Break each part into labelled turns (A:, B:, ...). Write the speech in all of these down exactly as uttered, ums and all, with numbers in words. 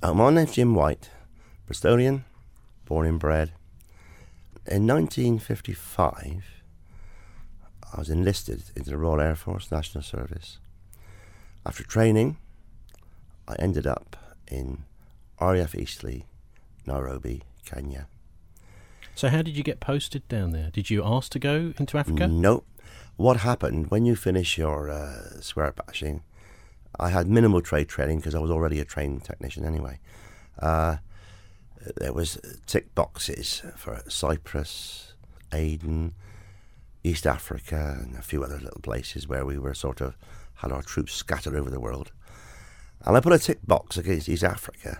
A: Uh, my name's Jim White, Bristolian, born and bred. In nineteen fifty-five, I was enlisted into the Royal Air Force National Service. After training, I ended up in R A F Eastleigh, Nairobi, Kenya.
B: So how did you get posted down there? Did you ask to go into Africa?
A: No. What happened, when you finish your uh, swear bashing, I had minimal trade training because I was already a trained technician anyway. Uh, there was tick boxes for Cyprus, Aden, East Africa, and a few other little places where we were sort of, had our troops scattered over the world. And I put a tick box against East Africa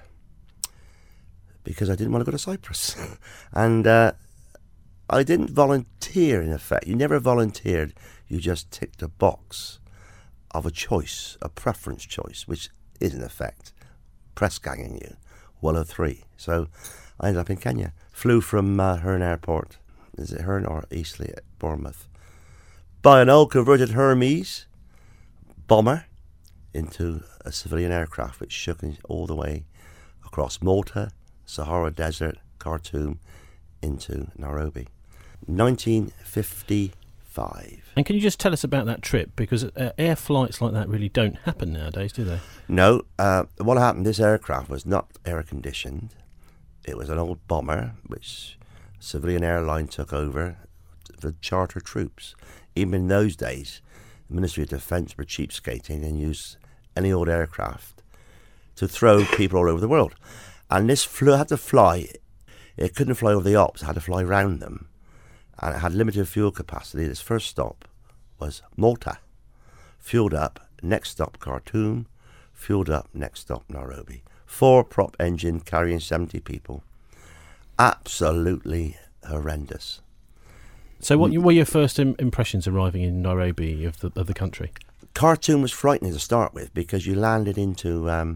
A: because I didn't want to go to Cyprus. and uh, I didn't volunteer, in effect. You never volunteered. You just ticked a box of a choice, a preference choice, which is, in effect, press ganging you, one of three. So I ended up in Kenya. Flew from uh, Herne Airport, is it Herne or Eastleigh at Bournemouth, by an old converted Hermes bomber into a civilian aircraft which shook all the way across Malta, Sahara Desert, Khartoum, into Nairobi. nineteen fifty-five.
B: And can you just tell us about that trip? Because uh, air flights like that really don't happen nowadays, do they?
A: No. Uh, what happened, this aircraft was not air-conditioned. It was an old bomber, which civilian airline took over for charter troops. Even in those days, the Ministry of Defence were cheapskating and used any old aircraft to throw people all over the world. And this flew, had to fly, it couldn't fly over the Alps, it had to fly around them. And it had limited fuel capacity. Its first stop was Malta. Fueled up, next stop Khartoum, fueled up, next stop Nairobi. Four prop engine carrying seventy people. Absolutely horrendous.
B: So what were your first im- impressions arriving in Nairobi of the, of the country?
A: Khartoum was frightening to start with because you landed into um,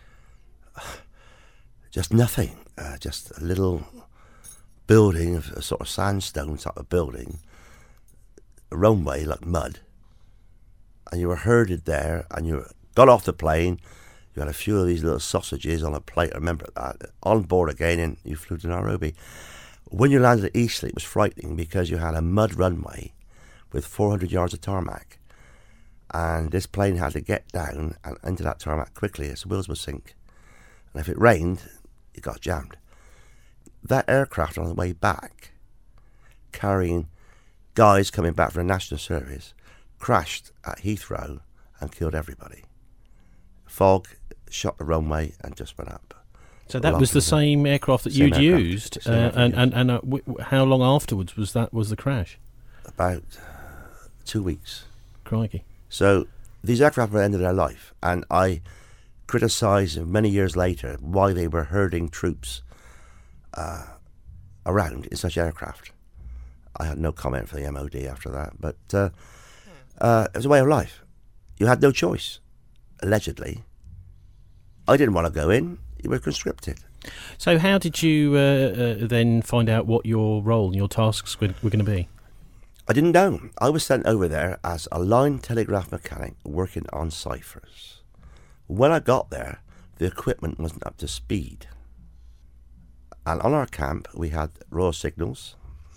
A: just nothing, uh, just a little building, a sort of sandstone type of building, a runway like mud, and you were herded there, and you got off the plane, you had a few of these little sausages on a plate, I remember that, on board again, and you flew to Nairobi. When you landed at Eastleigh, it was frightening because you had a mud runway with four hundred yards of tarmac, and this plane had to get down and into that tarmac quickly as the wheels would sink, and if it rained, it got jammed. That aircraft on the way back, carrying guys coming back from the National Service, crashed at Heathrow and killed everybody. Fog shot the runway and just went up.
B: So that was the same aircraft that
A: Same
B: you'd
A: aircraft.
B: used,
A: Same
B: uh,
A: aircraft,
B: and
A: yes.
B: and, and uh, w- w- how long afterwards was that was the crash?
A: About two weeks.
B: Crikey!
A: So these aircraft were at the end of their life, and I criticised many years later why they were herding troops uh, around in such aircraft. I had no comment for the M O D after that, but uh, uh, it was a way of life. You had no choice, allegedly. I didn't want to go in. You were conscripted.
B: So how did you uh, uh, then find out what your role and your tasks were, were going to be?
A: I didn't know. I was sent over there as a line telegraph mechanic working on ciphers. When I got there, the equipment wasn't up to speed. And on our camp, we had raw signals,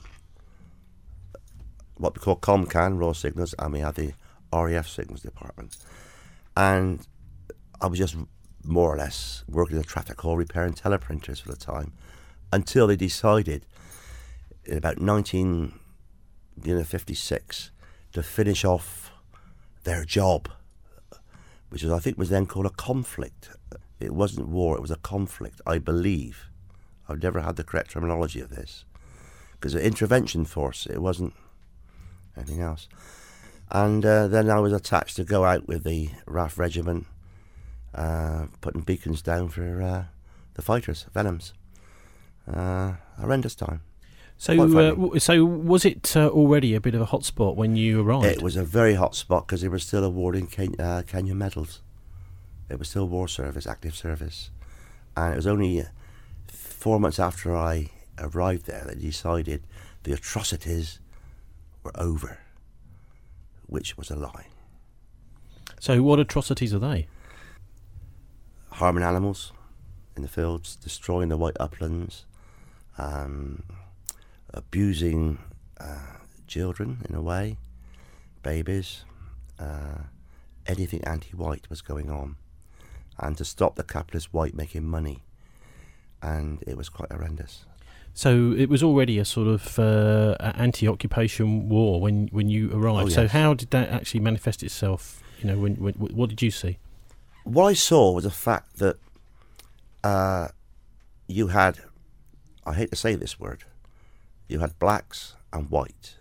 A: what we call ComCan, raw signals, and we had the R A F signals department. And I was just more or less working in the traffic hall, repairing teleprinters for the time, until they decided in about nineteen fifty-six to finish off their job, which was, I think was then called a conflict. It wasn't war, it was a conflict, I believe. I've never had the correct terminology of this, because an intervention force, it wasn't anything else. And uh, then I was attached to go out with the R A F regiment, uh, putting beacons down for uh, the fighters, Venoms. Uh, horrendous time.
B: So, uh, w- so was it uh, already a bit of a hot spot when you arrived?
A: It was a very hot spot because they were still awarding Ken- uh, Kenya medals. It was still war service, active service. And it was only four months after I arrived there that they decided the atrocities were over, which was a lie.
B: So what atrocities are they?
A: Harming animals, in the fields, destroying the white uplands, um, abusing uh, children in a way, babies, uh, anything anti-white was going on, and to stop the capitalist white making money, and it was quite horrendous.
B: So it was already a sort of uh, anti-occupation war when, when you arrived.
A: Oh, yes.
B: So how did that actually manifest itself? You know, when, when what did you see?
A: What I saw was the fact that uh, you had, I hate to say this word, you had blacks and white.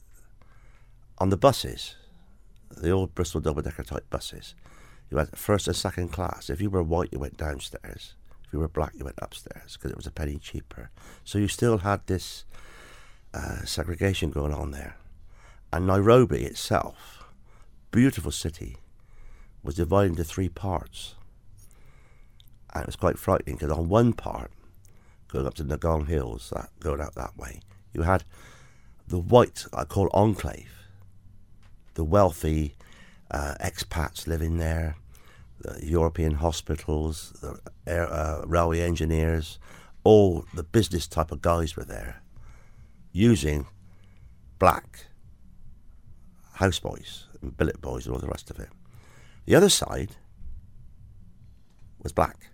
A: On the buses, the old Bristol double-decker type buses, you had first and second class. If you were white, you went downstairs. If you were black, you went upstairs because it was a penny cheaper. So you still had this uh, segregation going on there. And Nairobi itself, beautiful city, was divided into three parts. And it was quite frightening because on one part, going up to Ngong Hills, that going out that way, you had the white, I call enclave, the wealthy uh, expats living there, the European hospitals, the air, uh, railway engineers, all the business type of guys were there, using black houseboys and billet boys and all the rest of it. The other side was black,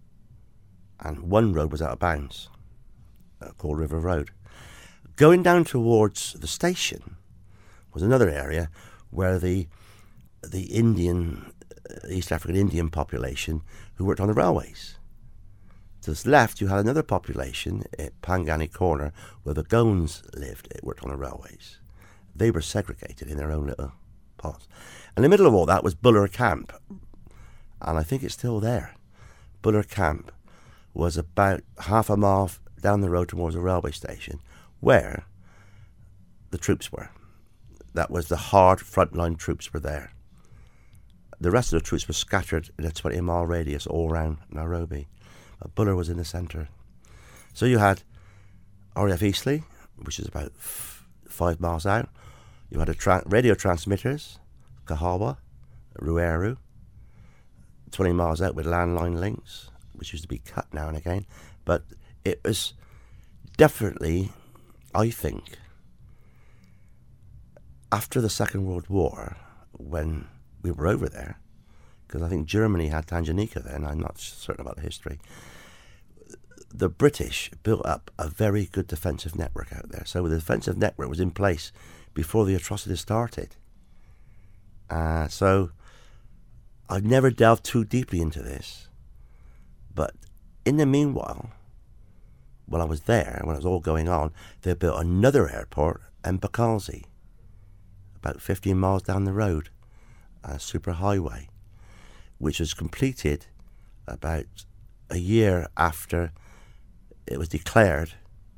A: and one road was out of bounds, uh, called River Road. Going down towards the station was another area where the the Indian, uh, East African Indian population who worked on the railways. To the left, you had another population at Pangani Corner where the Goans lived, it worked on the railways. They were segregated in their own little pots. In the middle of all that was Buller Camp, and I think it's still there. Buller Camp was about half a mile down the road towards the railway station where the troops were. That was the hard frontline troops were there. The rest of the troops were scattered in a twenty mile radius all around Nairobi. But Buller was in the centre. So you had R A F Eastleigh, which is about f- five miles out. You had a tra- radio transmitters, Kahawa, Rueru, twenty miles out with landline links, which used to be cut now and again. But it was definitely, I think, after the Second World War, when we were over there, because I think Germany had Tanganyika then, I'm not certain about the history, the British built up a very good defensive network out there. So the defensive network was in place before the atrocities started. Uh, so I've never delved too deeply into this, but in the meanwhile, when I was there, when it was all going on, they built another airport in Mbakazi, about fifteen miles down the road, a superhighway, which was completed about a year after it was declared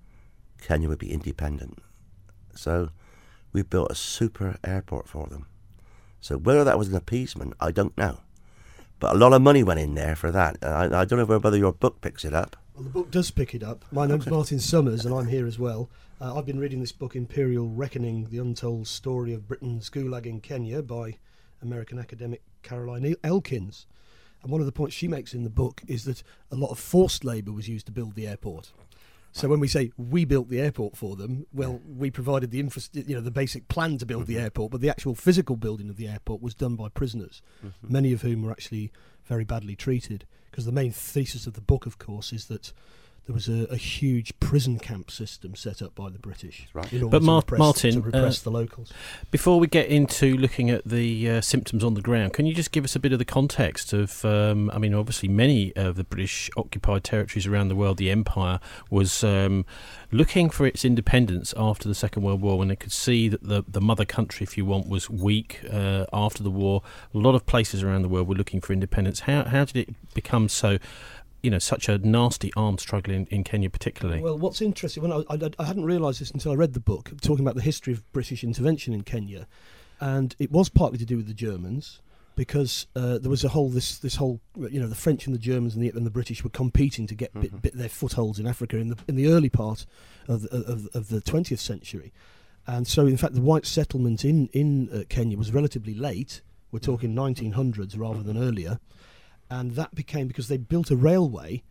A: Kenya would be independent. So we built a super airport for them. So whether that was an appeasement, I don't know. But a lot of money went in there for that. I, I don't know whether your book picks it up.
C: Well, the book does pick it up. My name's
A: Okay.
C: Martin Summers, and I'm here as well. Uh, I've been reading this book, Imperial Reckoning, The Untold Story of Britain's Gulag in Kenya, by American academic Caroline Elkins. And one of the points she makes in the book is that a lot of forced labour was used to build the airport. So when we say we built the airport for them, well, we provided the infra- you know, the basic plan to build mm-hmm. the airport, but the actual physical building of the airport was done by prisoners, mm-hmm. many of whom were actually very badly treated. Because the main thesis of the book, of course, is that there was a, a huge prison camp system set up by the British.
A: Right.
C: In order
B: But
C: to
B: Mar-
C: repress,
B: Martin,
C: to repress
B: uh,
C: the locals.
B: Before we get into looking at the uh, symptoms on the ground, can you just give us a bit of the context of, um, I mean, obviously many of the British occupied territories around the world, the Empire, was um, looking for its independence after the Second World War, when they could see that the, the mother country, if you want, was weak uh, after the war. A lot of places around the world were looking for independence. How, how did it become so... you know, such a nasty armed struggle in, in Kenya particularly?
C: Well, what's interesting, when I, I, I hadn't realised this until I read the book, talking about the history of British intervention in Kenya, and it was partly to do with the Germans, because uh, there was a whole, this this whole, you know, the French and the Germans and the, and the British were competing to get mm-hmm. bit, bit their footholds in Africa in the in the early part of the, of, of the twentieth century. And so, in fact, the white settlement in, in uh, Kenya was relatively late. We're talking nineteen hundreds rather than earlier. And that became, because they built a railway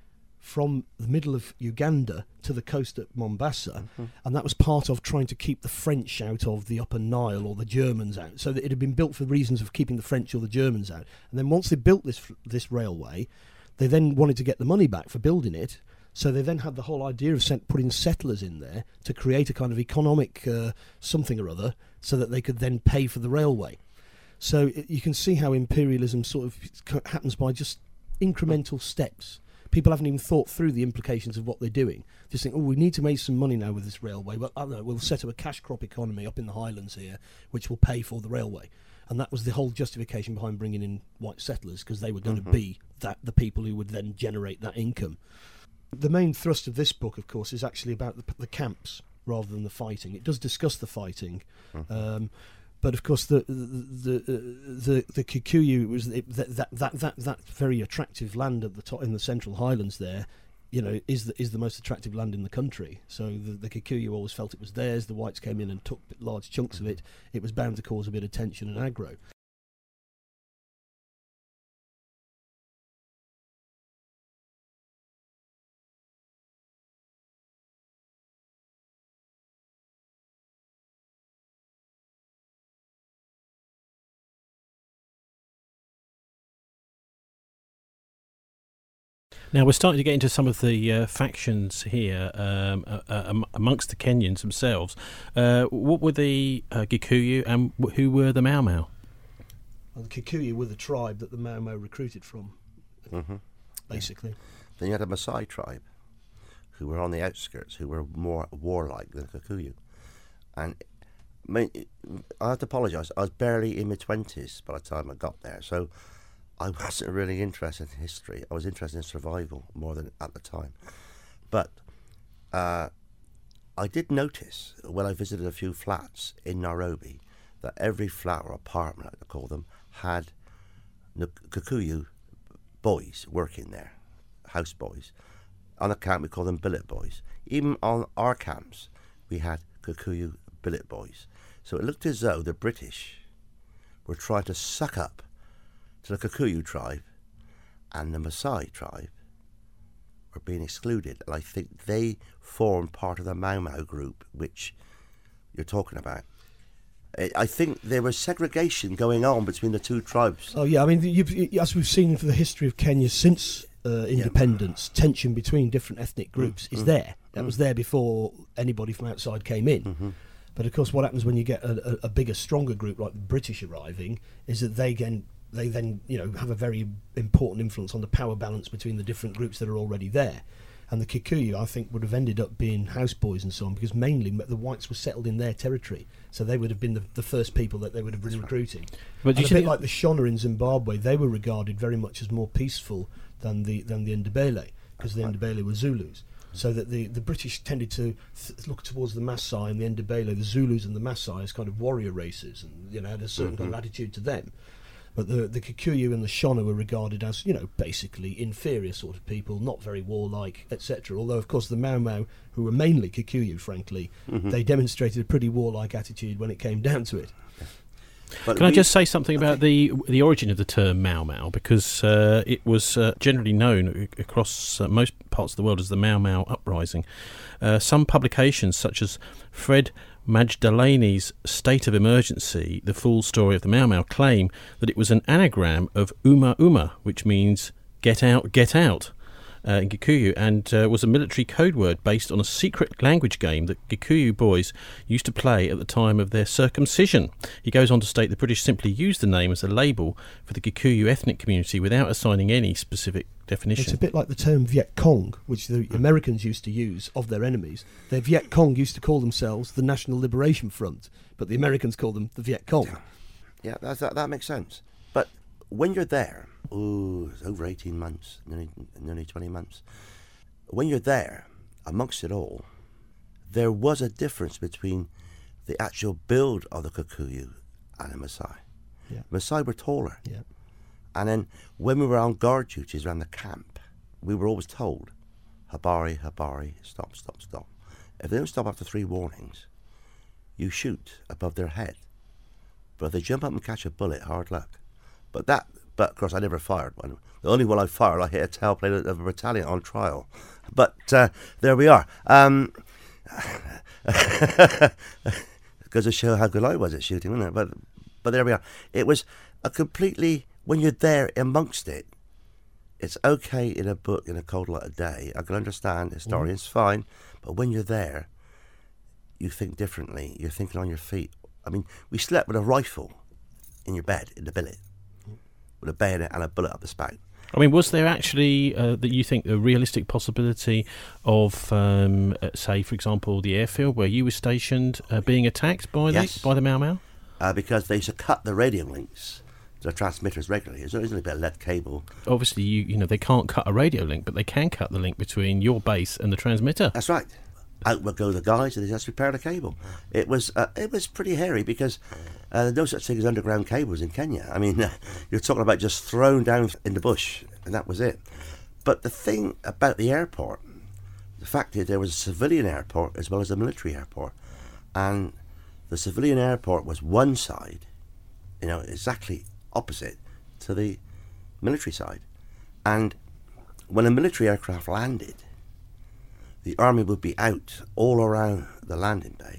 C: from the middle of Uganda to the coast at Mombasa, mm-hmm. and that was part of trying to keep the French out of the Upper Nile or the Germans out. So that it had been built for reasons of keeping the French or the Germans out. And then once they built this this railway, they then wanted to get the money back for building it. So they then had the whole idea of set, putting settlers in there to create a kind of economic uh, something or other, so that they could then pay for the railway. So it, you can see how imperialism sort of happens by just incremental steps. People haven't even thought through the implications of what they're doing. Just think, oh, we need to make some money now with this railway. Well, I don't know, we'll set up a cash crop economy up in the Highlands here, which will pay for the railway. And that was the whole justification behind bringing in white settlers, because they were going mm-hmm. to be that the people who would then generate that income. The main thrust of this book, of course, is actually about the, the camps rather than the fighting. It does discuss the fighting, mm-hmm. um, but of course the the the the, the Kikuyu was it, that, that that that that very attractive land at the top in the Central Highlands there. You know, is the is the most attractive land in the country. So the, the Kikuyu always felt it was theirs. The whites came in and took large chunks of it. It was bound to cause a bit of tension and aggro.
B: Now we're starting to get into some of the uh, factions here um, uh, uh, amongst the Kenyans themselves. Uh, what were the uh, Gikuyu and w- who were the Mau Mau?
C: Well, the Kikuyu were the tribe that the Mau Mau recruited from, mm-hmm. basically.
A: Then you had a Maasai tribe, who were on the outskirts, who were more warlike than Kikuyu. And I, mean, I have to apologise, I was barely in my twenties by the time I got there, so I wasn't really interested in history. I was interested in survival more than at the time. But uh, I did notice when I visited a few flats in Nairobi that every flat or apartment, I call them, had Kikuyu boys working there, house boys. On a camp we call them billet boys. Even on our camps we had Kikuyu billet boys. So it looked as though the British were trying to suck up to the Kikuyu tribe and the Maasai tribe were being excluded. And I think they formed part of the Mau Mau group, which you're talking about. I think there was segregation going on between the two tribes.
C: Oh, yeah, I mean, you've, as we've seen for the history of Kenya since uh, independence, yeah. tension between different ethnic groups mm, is mm, there. That mm. was there before anybody from outside came in. Mm-hmm. But, of course, what happens when you get a, a, a bigger, stronger group like the British arriving is that they again... they then, you know, have a very important influence on the power balance between the different groups that are already there. And the Kikuyu, I think, would have ended up being houseboys and so on, because mainly the whites were settled in their territory. So they would have been the, the first people that they would have been recruiting. But and a bit like the Shona in Zimbabwe, they were regarded very much as more peaceful than the than the Ndebele, because the Ndebele were Zulus. So that the, the British tended to th- look towards the Maasai and the Ndebele, the Zulus and the Maasai, as kind of warrior races, and, you know, had a certain mm-hmm. kind of attitude to them. But the the Kikuyu and the Shona were regarded as, you know, basically inferior sort of people, not very warlike, et cetera. Although, of course, the Mau Mau, who were mainly Kikuyu, frankly, mm-hmm. they demonstrated a pretty warlike attitude when it came down to it.
B: But Can I just say something about the the origin of the term Mau Mau? Because uh, it was uh, generally known across uh, most parts of the world as the Mau Mau Uprising. Uh, some publications, such as Fred Magdaleni's State of Emergency, The Full Story of the Mau Mau, claim that it was an anagram of Uma Uma, which means get out, get out, uh, in Gikuyu, and uh, was a military code word based on a secret language game that Gikuyu boys used to play at the time of their circumcision. He goes on to state the British simply used the name as a label for the Gikuyu ethnic community without assigning any specific definition.
C: It's a bit like the term Viet Cong, which the Americans used to use of their enemies. The Viet Cong used to call themselves the National Liberation Front, but the Americans called them the Viet Cong.
A: Yeah, yeah that, that, that makes sense. But when you're there, ooh, it's over eighteen months, nearly, nearly twenty months. When you're there, amongst it all, there was a difference between the actual build of the Kikuyu and the Maasai.
C: Yeah.
A: Maasai were taller.
C: Yeah.
A: And then when we were on guard duties around the camp, we were always told, Habari, Habari, stop, stop, stop. If they don't stop after three warnings, you shoot above their head. But if they jump up and catch a bullet, hard luck. But that But, of course, I never fired one. The only one I fired, I hit a tailplane of a battalion on trial. But uh, there we are. Um, goes to show how good I was at shooting, wasn't it? But, but there we are. It was a completely, when you're there amongst it, it's okay in a book in a cold light of day. I can understand historians, mm. fine. But when you're there, you think differently. You're thinking on your feet. I mean, we slept with a rifle in your bed, in the billet, with a bayonet and a bullet up the spout.
B: I mean, was there actually, uh, that you think, a realistic possibility of, um, uh, say, for example, the airfield where you were stationed uh, being attacked by
A: yes.
B: the by the Mau Mau?
A: Uh, because they used to cut the radio links to the transmitters regularly. There's only a bit of lead cable.
B: Obviously, you you know, they can't cut a radio link, but they can cut the link between your base and the transmitter.
A: That's right. Out would go the guys, and they just repair the cable. It was uh, it was pretty hairy because uh, there's no such thing as underground cables in Kenya. I mean, uh, you're talking about just thrown down in the bush, and that was it. But the thing about the airport, the fact is there was a civilian airport as well as a military airport, and the civilian airport was one side, you know, exactly opposite to the military side. And when a military aircraft landed, the army would be out all around the landing bay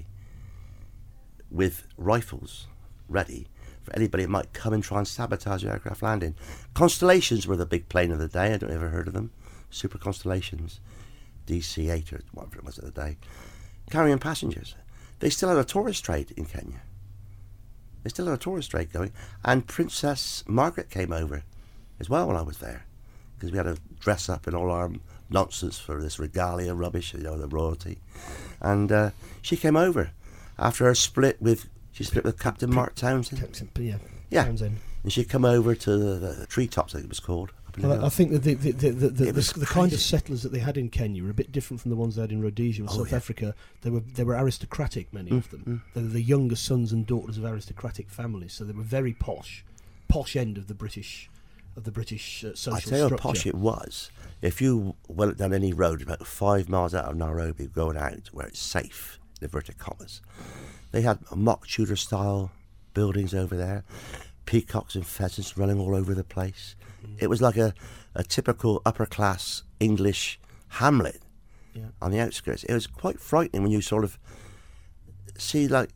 A: with rifles ready for anybody that might come and try and sabotage the aircraft landing. Constellations were the big plane of the day. I don't ever heard of them. Super Constellations, D C eight or whatever it was at the day, carrying passengers. They still had a tourist trade in Kenya. They still had a tourist trade going. And Princess Margaret came over as well when I was there, because we had to dress up in all our nonsense for this regalia rubbish, you know, the royalty. And uh, she came over after her split with, she split with Captain Mark Townsend.
C: Captain, yeah.
A: Yeah.
C: Townsend.
A: And she'd come over to the, the treetops, I think it was called.
C: Well, I think that the the, the, the, the,
A: the,
C: the kind of settlers that they had in Kenya were a bit different from the ones they had in Rhodesia and
A: oh,
C: South
A: yeah.
C: Africa. They were they were aristocratic, many
A: mm,
C: of them.
A: Mm.
C: They were the younger sons and daughters of aristocratic families, so they were very posh, posh end of the British of the British uh, social
A: I tell you
C: structure.
A: how posh it was. If you went down any road about five miles out of Nairobi, going out where it's safe, in inverted commas, they had mock Tudor style buildings over there, peacocks and pheasants running all over the place. Mm. It was like a, a typical upper class English hamlet yeah. on the outskirts. It was quite frightening when you sort of see like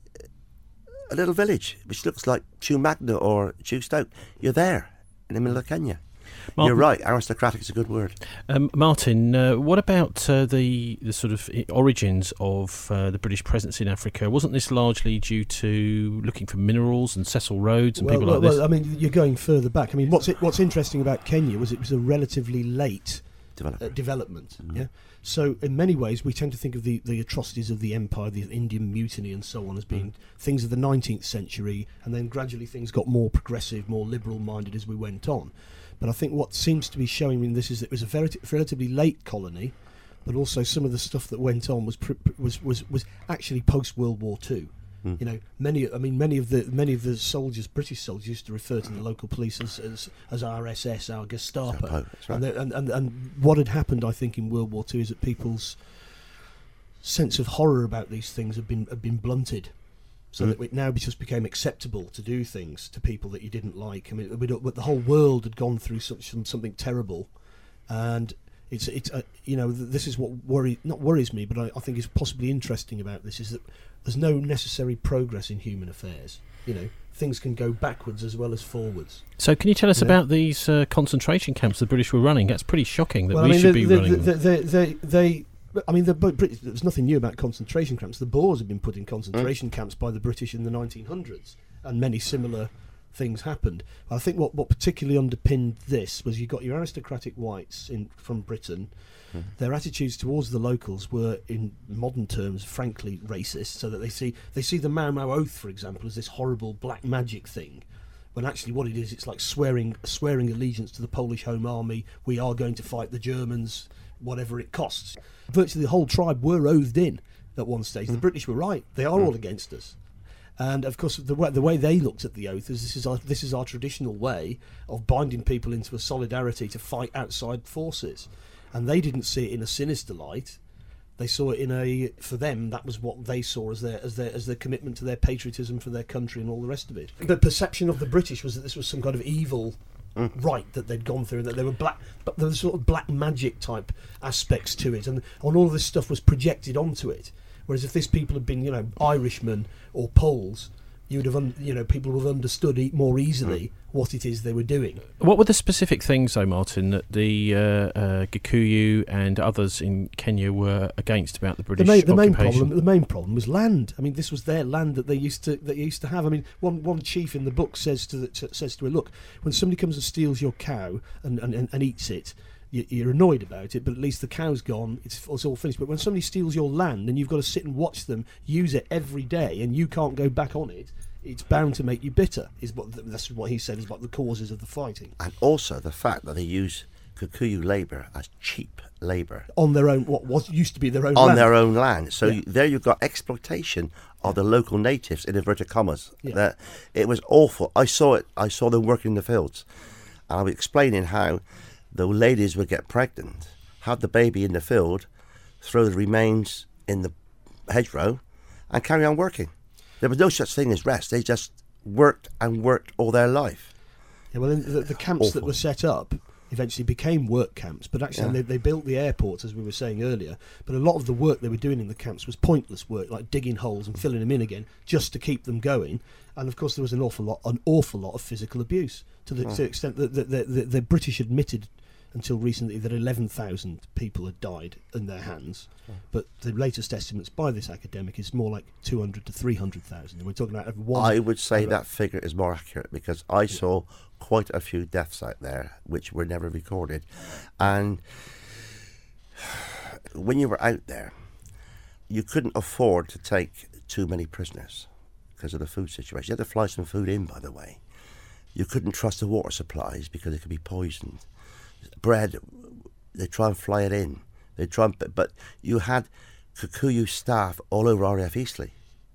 A: a little village which looks like Chew Magna or Chew Stoke. You're there in the middle of Kenya. Martin, you're right, aristocratic is a good word.
B: Um, Martin, uh, what about uh, the the sort of origins of uh, the British presence in Africa? Wasn't this largely due to looking for minerals and Cecil Rhodes and
C: well,
B: people
C: well,
B: like this?
C: Well, I mean, you're going further back. I mean, what's it, what's interesting about Kenya was it was a relatively late
A: development.
C: Uh, development
A: mm-hmm.
C: yeah. So in many ways, we tend to think of the, the atrocities of the empire, the Indian Mutiny, and so on, as being mm. things of the nineteenth century, and then gradually things got more progressive, more liberal-minded as we went on. But I think what seems to be showing in this is that it was a very, relatively late colony, but also some of the stuff that went on was pr- was was was actually post World War Two. Mm. You know, many I mean many of the many of the soldiers, British soldiers, used to refer to the local police as as, as R S S, our Gestapo.
A: Right.
C: And, the, and and and what had happened, I think, in World War Two is that people's sense of horror about these things had been had been blunted. So mm. that it now just became acceptable to do things to people that you didn't like. I mean, we don't, but the whole world had gone through such, something terrible, and it's it's uh, you know th- this is what worry not worries me, but I, I think is possibly interesting about this is that there's no necessary progress in human affairs. You know, things can go backwards as well as forwards.
B: So, can you tell us
C: you
B: about
C: know?
B: these uh, concentration camps the British were running? That's pretty shocking that
C: well,
B: we
C: I mean,
B: should
C: the,
B: be
C: the,
B: running.
C: The, the, the, they. they I mean, the British, there's nothing new about concentration camps. The Boers had been put in concentration mm. camps by the British in the nineteen hundreds, and many similar things happened. I think what, what particularly underpinned this was you got your aristocratic whites in from Britain. Mm. Their attitudes towards the locals were, in modern terms, frankly racist. So that they see they see the Mau Mau Oath, for example, as this horrible black magic thing. When actually what it is, it's like swearing swearing allegiance to the Polish Home Army. We are going to fight the Germans, whatever it costs. Virtually the whole tribe were oathed in at one stage. Mm. The British were right; they are mm. all against us. And of course, the way, the way they looked at the oath is this is our, this is our traditional way of binding people into a solidarity to fight outside forces. And they didn't see it in a sinister light. They saw it in a, for them, that was what they saw as their as their as their commitment to their patriotism for their country and all the rest of it. The perception of the British was that this was some kind of evil
A: mm.
C: right that they'd gone through, and that they were black, but there was sort of black magic type aspects to it, and, and all of this stuff was projected onto it. Whereas if these people had been, you know, Irishmen or Poles, you would have, un- you know, people would have understood e- more easily mm. what it is they were doing.
B: What were the specific things, though, Martin, that the uh, uh, Gikuyu and others in Kenya were against about the British
C: the main, the main
B: occupation?
C: problem, the main problem was land. I mean, this was their land that they used to that they used to have. I mean, one one chief in the book says to the, to, says to her, look, when somebody comes and steals your cow and and, and, and eats it, you're annoyed about it, but at least the cow's gone, it's, it's all finished. But when somebody steals your land and you've got to sit and watch them use it every day and you can't go back on it, it's bound to make you bitter, is what that's what he said is what the causes of the fighting.
A: And also the fact that they use Kikuyu labour as cheap labour.
C: On their own, what was used to be their own
A: on
C: land.
A: their own land. So
C: Yeah.
A: you, there you've got exploitation of the local natives, in inverted commas.
C: Yeah.
A: That it was awful. I saw it. I saw them working in the fields. And I was explaining how the ladies would get pregnant, have the baby in the field, throw the remains in the hedgerow, and carry on working. There was no such thing as rest. They just worked and worked all their life.
C: Yeah, well, then the, the camps
A: Awful.
C: that were set up eventually became work camps, but actually
A: Yeah.
C: they, they built the airports, as we were saying earlier, but a lot of the work they were doing in the camps was pointless work, like digging holes and filling them in again, just to keep them going. And of course there was an awful lot an awful lot of physical abuse, to the,
A: Oh.
C: to the extent that the, the, the, the British admitted until recently that eleven thousand people had died in their hands,
A: Oh.
C: but the latest estimates by this academic is more like two hundred to three hundred thousand, and we're talking about one.
A: I would say
C: over-
A: that figure is more accurate because I saw quite a few deaths out there which were never recorded. And when you were out there, you couldn't afford to take too many prisoners because of the food situation. You had to fly some food in, by the way. You couldn't trust the water supplies because it could be poisoned. Bread, they try and fly it in. They try and, but you had Kikuyu staff all over R A F Eastleigh.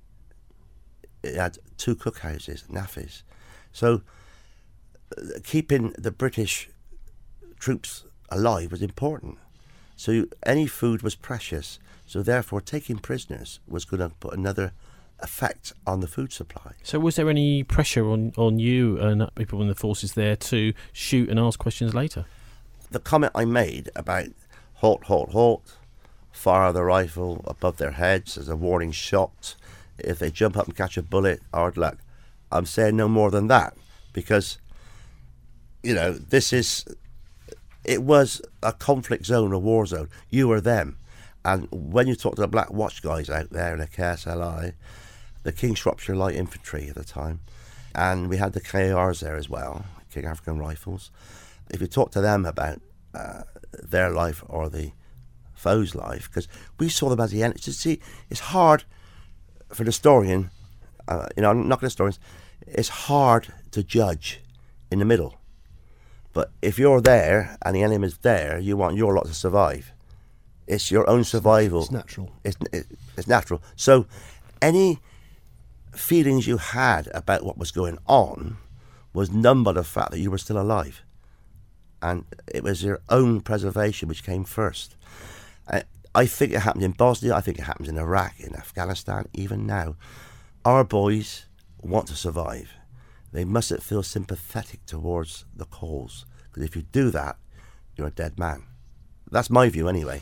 A: It had two cookhouses, naffies. So uh, keeping the British troops alive was important. So you, any food was precious. So therefore, taking prisoners was going to put another effect on the food supply.
B: So was there any pressure on, on you and people in the forces there to shoot and ask questions later?
A: The comment I made about halt, halt, halt, fire the rifle above their heads as a warning shot. If they jump up and catch a bullet, hard luck. I'm saying no more than that because, you know, this is, it was a conflict zone, a war zone. You were them. And when you talk to the Black Watch guys out there in the K S L I, the King Shropshire Light Infantry at the time, and we had the K A Rs there as well, King African Rifles. If you talk to them about uh, their life or the foe's life, because we saw them as the enemy. See, it's hard for the historian, uh, you know, I'm not going to historians, it's hard to judge in the middle. But if you're there and the enemy's there, you want your lot to survive. It's your own survival.
C: It's natural.
A: It's, it, it's natural. So any feelings you had about what was going on was numbed by the fact that you were still alive. And it was your own preservation which came first. I, I think it happened in Bosnia, I think it happens in Iraq, in Afghanistan, even now. Our boys want to survive. They mustn't feel sympathetic towards the cause, because if you do that, you're a dead man. That's my view anyway.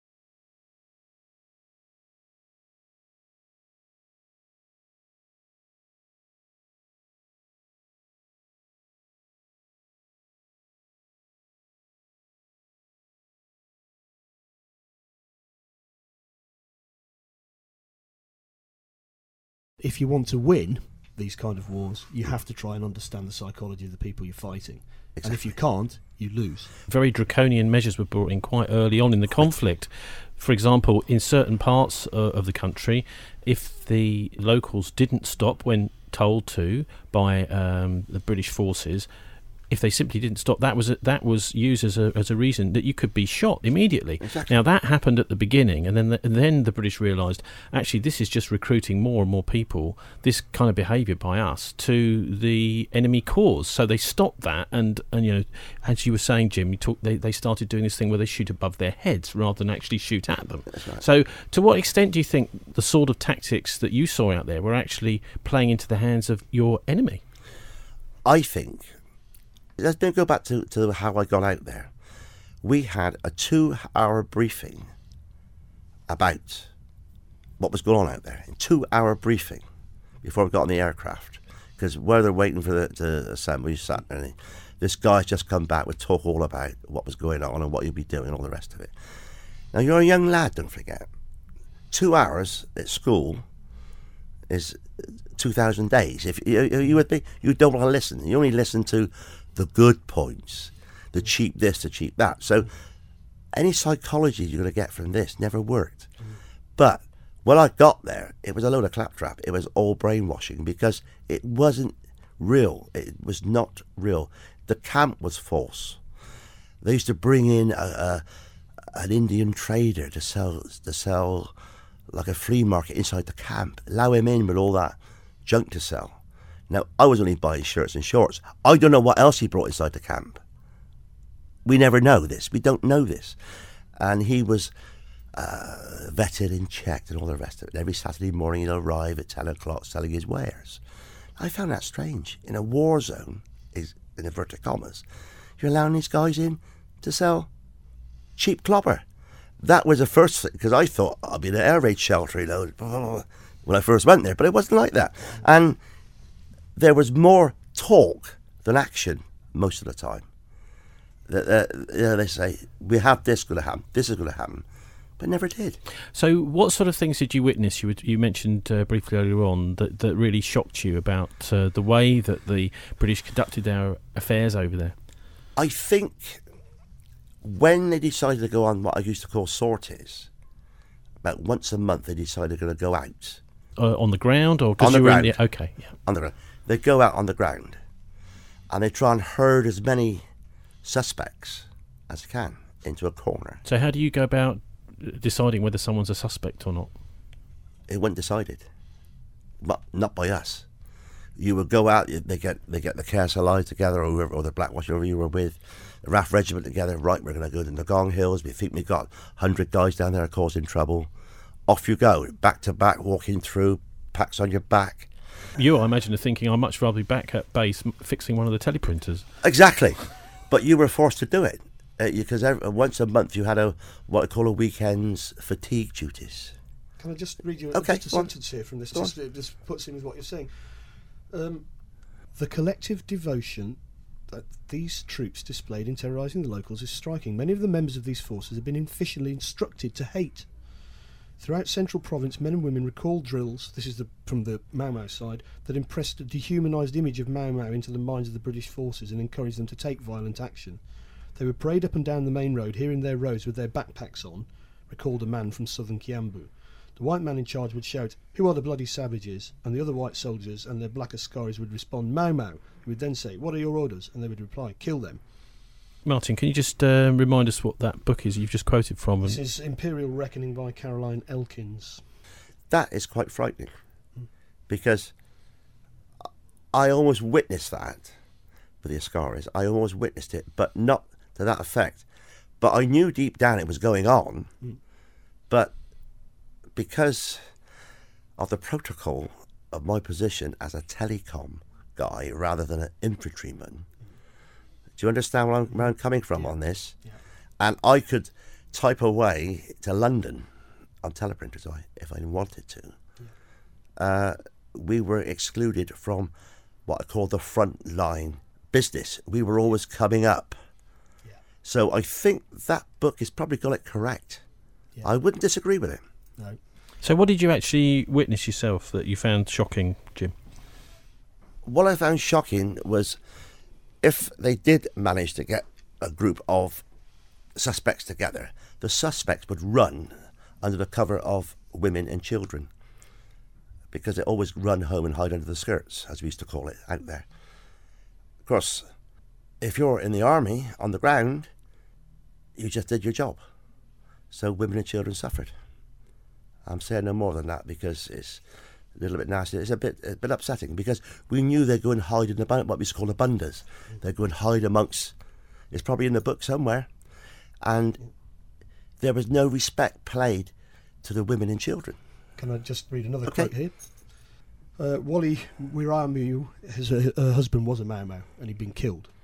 C: If you want to win these kind of wars, you have to try and understand the psychology of the people you're fighting.
A: Exactly.
C: And if you can't, you lose.
B: Very draconian measures were brought in quite early on in the conflict. For example, in certain parts uh, of the country, if the locals didn't stop when told to by um, the British forces, if they simply didn't stop, that was a, that was used as a as a reason that you could be shot immediately.
A: Exactly.
B: Now that happened at the beginning, and then the, and then the British realised actually this is just recruiting more and more people, this kind of behaviour by us, to the enemy cause. So they stopped that, and, and you know, as you were saying, Jim, you talk, they they started doing this thing where they shoot above their heads rather than actually shoot at them.
A: That's right.
B: So to what extent do you think the sort of tactics that you saw out there were actually playing into the hands of your enemy?
A: I think Let's then go back to, to how I got out there. We had a two-hour briefing about what was going on out there. A two-hour briefing before we got on the aircraft. Because while they're waiting for the to assemble, you sat there and this guy's just come back with talk all about what was going on and what you'll be doing and all the rest of it. Now, you're a young lad, don't forget. Two hours at school is two thousand days. If you, you would be, you don't want to listen. You only listen to the good points, the cheap this, the cheap that. So any psychology you're going to get from this never worked. Mm. But when I got there, it was a load of claptrap. It was all brainwashing because it wasn't real. It was not real. The camp was false. They used to bring in a, a, an Indian trader to sell to sell like a flea market inside the camp. Allow him in with all that junk to sell. Now, I was only buying shirts and shorts. I don't know what else he brought inside the camp. We never know this. We don't know this. And he was uh, vetted and checked and all the rest of it. Every Saturday morning he'd arrive at ten o'clock selling his wares. I found that strange. In a war zone, is in inverted commas, you're allowing these guys in to sell cheap clobber. That was the first thing, because I thought I'll be in an air raid shelter, you know, when I first went there, but it wasn't like that. And there was more talk than action most of the time. Uh, you know, they say, we have this going to happen, this is going to happen, but never did.
B: So what sort of things did you witness? You, you mentioned uh, briefly earlier on that, that really shocked you about uh, the way that the British conducted their affairs over there.
A: I think when they decided to go on what I used to call sorties, about once a month they decided they're going to go out.
B: Uh, on the ground? or
A: On the
B: you
A: ground.
B: Were in the, okay, yeah.
A: On the ground. They go out on the ground and they try and herd as many suspects as they can into a corner.
B: So how do you go about deciding whether someone's a suspect or not?
A: It wasn't decided, but not by us. You would go out. They get they get the K S L I together, or whoever, or the Blackwash, whoever you were with, the R A F regiment together. Right, we're going to go to the Gong Hills. We think we've got a hundred guys down there causing trouble. Off you go, back to back, walking through, packs on your back.
B: You, I imagine, are thinking, I'd much rather be back at base fixing one of the teleprinters.
A: Exactly, but you were forced to do it because uh, once a month you had a what I call a weekend's fatigue duties.
C: Can I just read you
A: okay,
C: just a sentence here from this? Just, it just puts in with what you're saying. Um, the collective devotion that these troops displayed in terrorising the locals is striking. Many of the members of these forces have been officially instructed to hate. Throughout Central Province, men and women recalled drills, this is the, from the Mau Mau side, that impressed a dehumanised image of Mau Mau into the minds of the British forces and encouraged them to take violent action. They were parade up and down the main road, here in their rows with their backpacks on, recalled a man from southern Kiambu. The white man in charge would shout, "Who are the bloody savages?" And the other white soldiers and their black askaris would respond, "Mau Mau." He would then say, "What are your orders?" And they would reply, "Kill them."
B: Martin, can you just uh, remind us what that book is you've just quoted from?
C: This is Imperial Reckoning by Caroline Elkins.
A: That is quite frightening, mm. because I almost witnessed that with the Askaris. I almost witnessed it, but not to that effect. But I knew deep down it was going on, mm. but because of the protocol of my position as a telecom guy rather than an infantryman, do you understand where I'm, where I'm coming from yeah. on this? Yeah. And I could type away to London on teleprinters if I wanted to. Yeah. Uh, we were excluded from what I call the front line business. We were always coming up. Yeah. So I think that book has probably got it correct. Yeah. I wouldn't disagree with it.
C: No.
B: So what did you actually witness yourself that you found shocking, Jim?
A: What I found shocking was if they did manage to get a group of suspects together, the suspects would run under the cover of women and children because they always run home and hide under the skirts, as we used to call it out there. Of course, if you're in the army on the ground, you just did your job. So women and children suffered. I'm saying no more than that because it's a little bit nasty. It's a bit a bit upsetting because we knew they'd go and hide in the what we used to call the bundas. They'd go and hide amongst, it's probably in the book somewhere, and there was no respect paid to the women and children.
C: Can I just read another
A: okay.
C: quote here? Uh, Wally Wiramu, his uh, her husband was a Mau Mau and he'd been killed.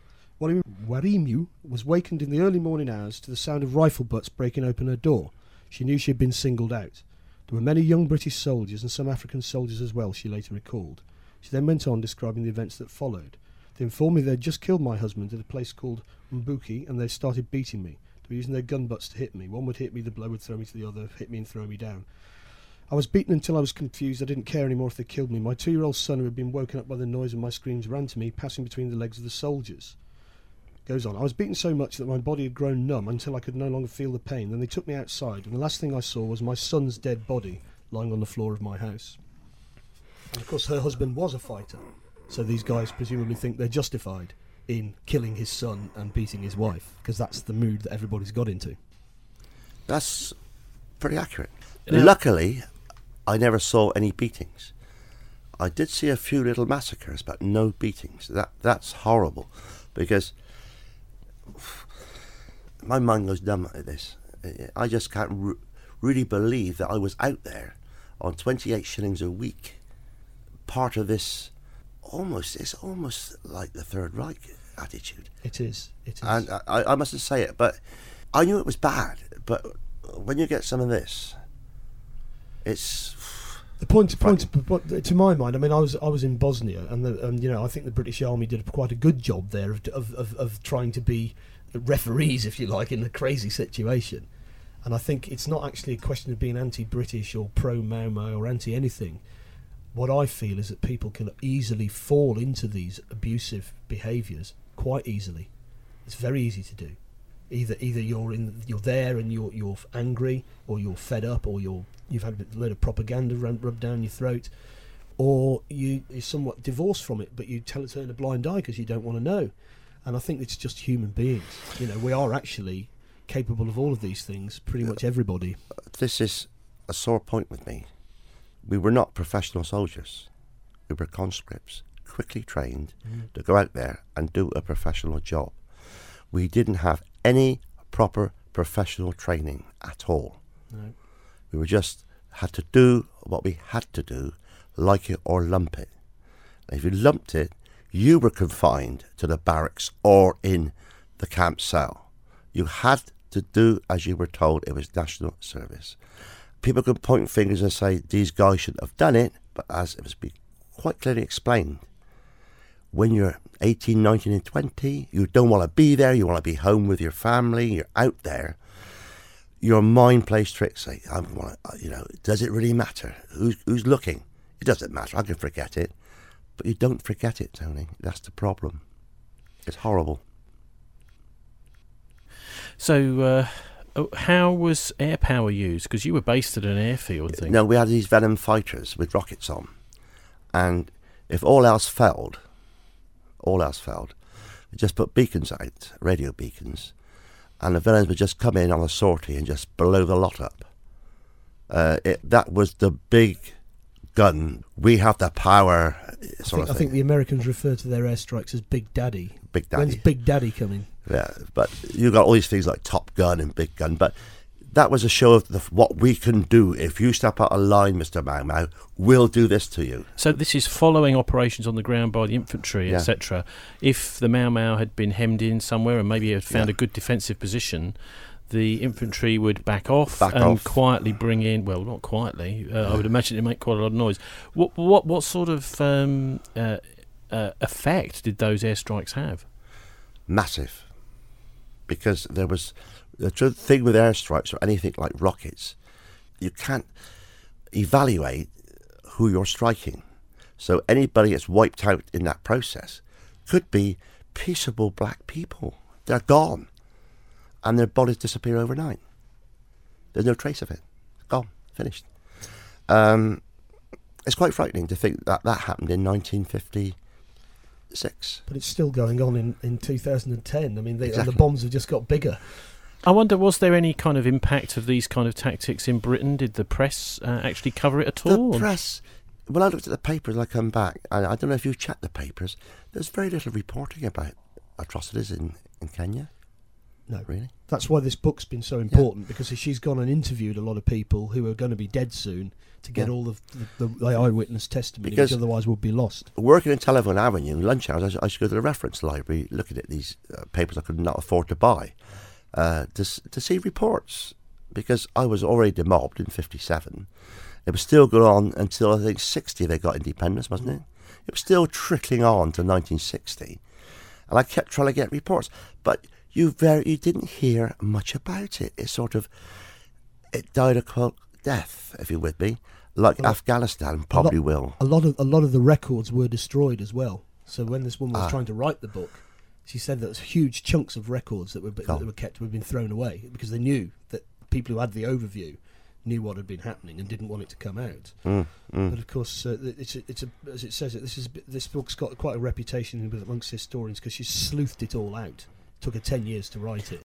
C: Warimu was wakened in the early morning hours to the sound of rifle butts breaking open her door. She knew she had been singled out. There were many young British soldiers and some African soldiers as well, she later recalled. She then went on describing the events that followed. They informed me they had just killed my husband at a place called Mbuki, and they started beating me. They were using their gun butts to hit me. One would hit me, the blow would throw me to the other, hit me and throw me down. I was beaten until I was confused. I didn't care anymore if they killed me. My two-year-old son, who had been woken up by the noise of my screams, ran to me, passing between the legs of the soldiers. Goes on. I was beaten so much that my body had grown numb until I could no longer feel the pain. Then they took me outside, and the last thing I saw was my son's dead body lying on the floor of my house. And of course her husband was a fighter, so these guys presumably think they're justified in killing his son and beating his wife, because that's the mood that everybody's got into.
A: That's pretty accurate.
B: Now,
A: Luckily, I never saw any beatings. I did see a few little massacres, but no beatings. That That's horrible, because my mind goes numb at this. I just can't re- really believe that I was out there on twenty-eight shillings a week, part of this. Almost, it's almost like the Third Reich attitude.
C: It is. It is.
A: And I, I mustn't say it, but I knew it was bad. But when you get some of this, it's
C: the point. Point to, to my mind, I mean, I was I was in Bosnia, and the, and you know, I think the British Army did quite a good job there of of of, of trying to be referees, if you like, in a crazy situation. And I think it's not actually a question of being anti-British or pro-Mau Mau or anti-anything. What I feel is that people can easily fall into these abusive behaviours quite easily. It's very easy to do. Either either you're in you're there and you're you're angry, or you're fed up, or you're you've had a load of propaganda rubbed down your throat, or you you're somewhat divorced from it, but you tell it turn a blind eye because you don't want to know. And I think it's just human beings. You know, we are actually capable of all of these things. Pretty much everybody.
A: This is a sore point with me. We were not professional soldiers. We were conscripts, quickly trained mm. to go out there and do a professional job. We didn't have any proper professional training at all.
C: No.
A: We were just had to do what we had to do, like it or lump it. And if you lumped it, you were confined to the barracks or in the camp cell. You had to do as you were told. It was national service. People can point fingers and say these guys shouldn't have done it, but as it was be quite clearly explained, when you're eighteen, nineteen and twenty, you don't want to be there, you want to be home with your family, you're out there, your mind plays tricks. Say, I want to, you know, does it really matter? Who's, who's looking? It doesn't matter, I can forget it. But you don't forget it, Tony. That's the problem. It's horrible.
B: So, uh, how was air power used? Because you were based at an airfield thing.
A: No, we had these Venom fighters with rockets on. And if all else failed, all else failed, we just put beacons out, radio beacons, and the Venoms would just come in on a sortie and just blow the lot up. Uh, it, that was the big gun. We have the power, sort
C: I think,
A: of thing.
C: I think the Americans refer to their airstrikes as Big Daddy.
A: Big Daddy.
C: When's Big Daddy coming?
A: Yeah, but you got all these things like Top Gun and Big Gun, but that was a show of the, what we can do. If you step out of line, Mister Mau Mau, we'll do this to you.
B: So this is following operations on the ground by the infantry,
A: Yeah.
B: et cetera. If the Mau Mau had been hemmed in somewhere and maybe had found
A: Yeah.
B: a good defensive position, the infantry would back off
A: Back
B: and
A: off.
B: quietly bring in, well, not quietly, uh, I would imagine it'd make quite a lot of noise. What what, what sort of um, uh, uh, effect did those airstrikes have?
A: Massive. Because there was the truth thing with airstrikes or anything like rockets, you can't evaluate who you're striking. So anybody that's wiped out in that process could be peaceable black people. They're gone. And their bodies disappear overnight. There's no trace of it. Gone. Finished. Um, it's quite frightening to think that that happened in nineteen fifty-six.
C: But it's still going on in, in two thousand ten. I mean, they,
A: Exactly.
C: and the bombs have just got bigger.
B: I wonder, was there any kind of impact of these kind of tactics in Britain? Did the press uh, actually cover it at all?
A: The press, when I looked at the papers and I come back, and I don't know if you've checked the papers, there's very little reporting about atrocities in, in Kenya.
C: No.
A: Really?
C: That's why this book's been so important, because she's gone and interviewed a lot of people who are going to be dead soon to get
A: Yeah.
C: all of the, the, the eyewitness testimony,
A: Because-
C: which otherwise would be lost.
A: Working in Telephone Avenue, lunch hours, I used- I used to go to the reference library looking at these uh, papers I could not afford to buy uh, to, s- to see reports, because I was already demobbed in fifty-seven. It was still going on until, I think, sixty they got independence, wasn't it? It was still trickling on to nineteen sixty. And I kept trying to get reports. But you very you didn't hear much about it. It sort of, it died a quick death, if you're with me, like
C: Well,
A: Afghanistan probably will.
C: A lot of a lot of the records were destroyed as well. So when this woman was
A: Ah.
C: trying to write the book, she said that huge chunks of records that were
A: Oh.
C: that were kept had been thrown away because they knew that people who had the overview knew what had been happening and didn't want it to come out.
A: Mm, mm.
C: But of course, uh, it's a, it's a, as it says, it this is this book's got quite a reputation with amongst historians because she sleuthed it all out. It took her ten years to write it.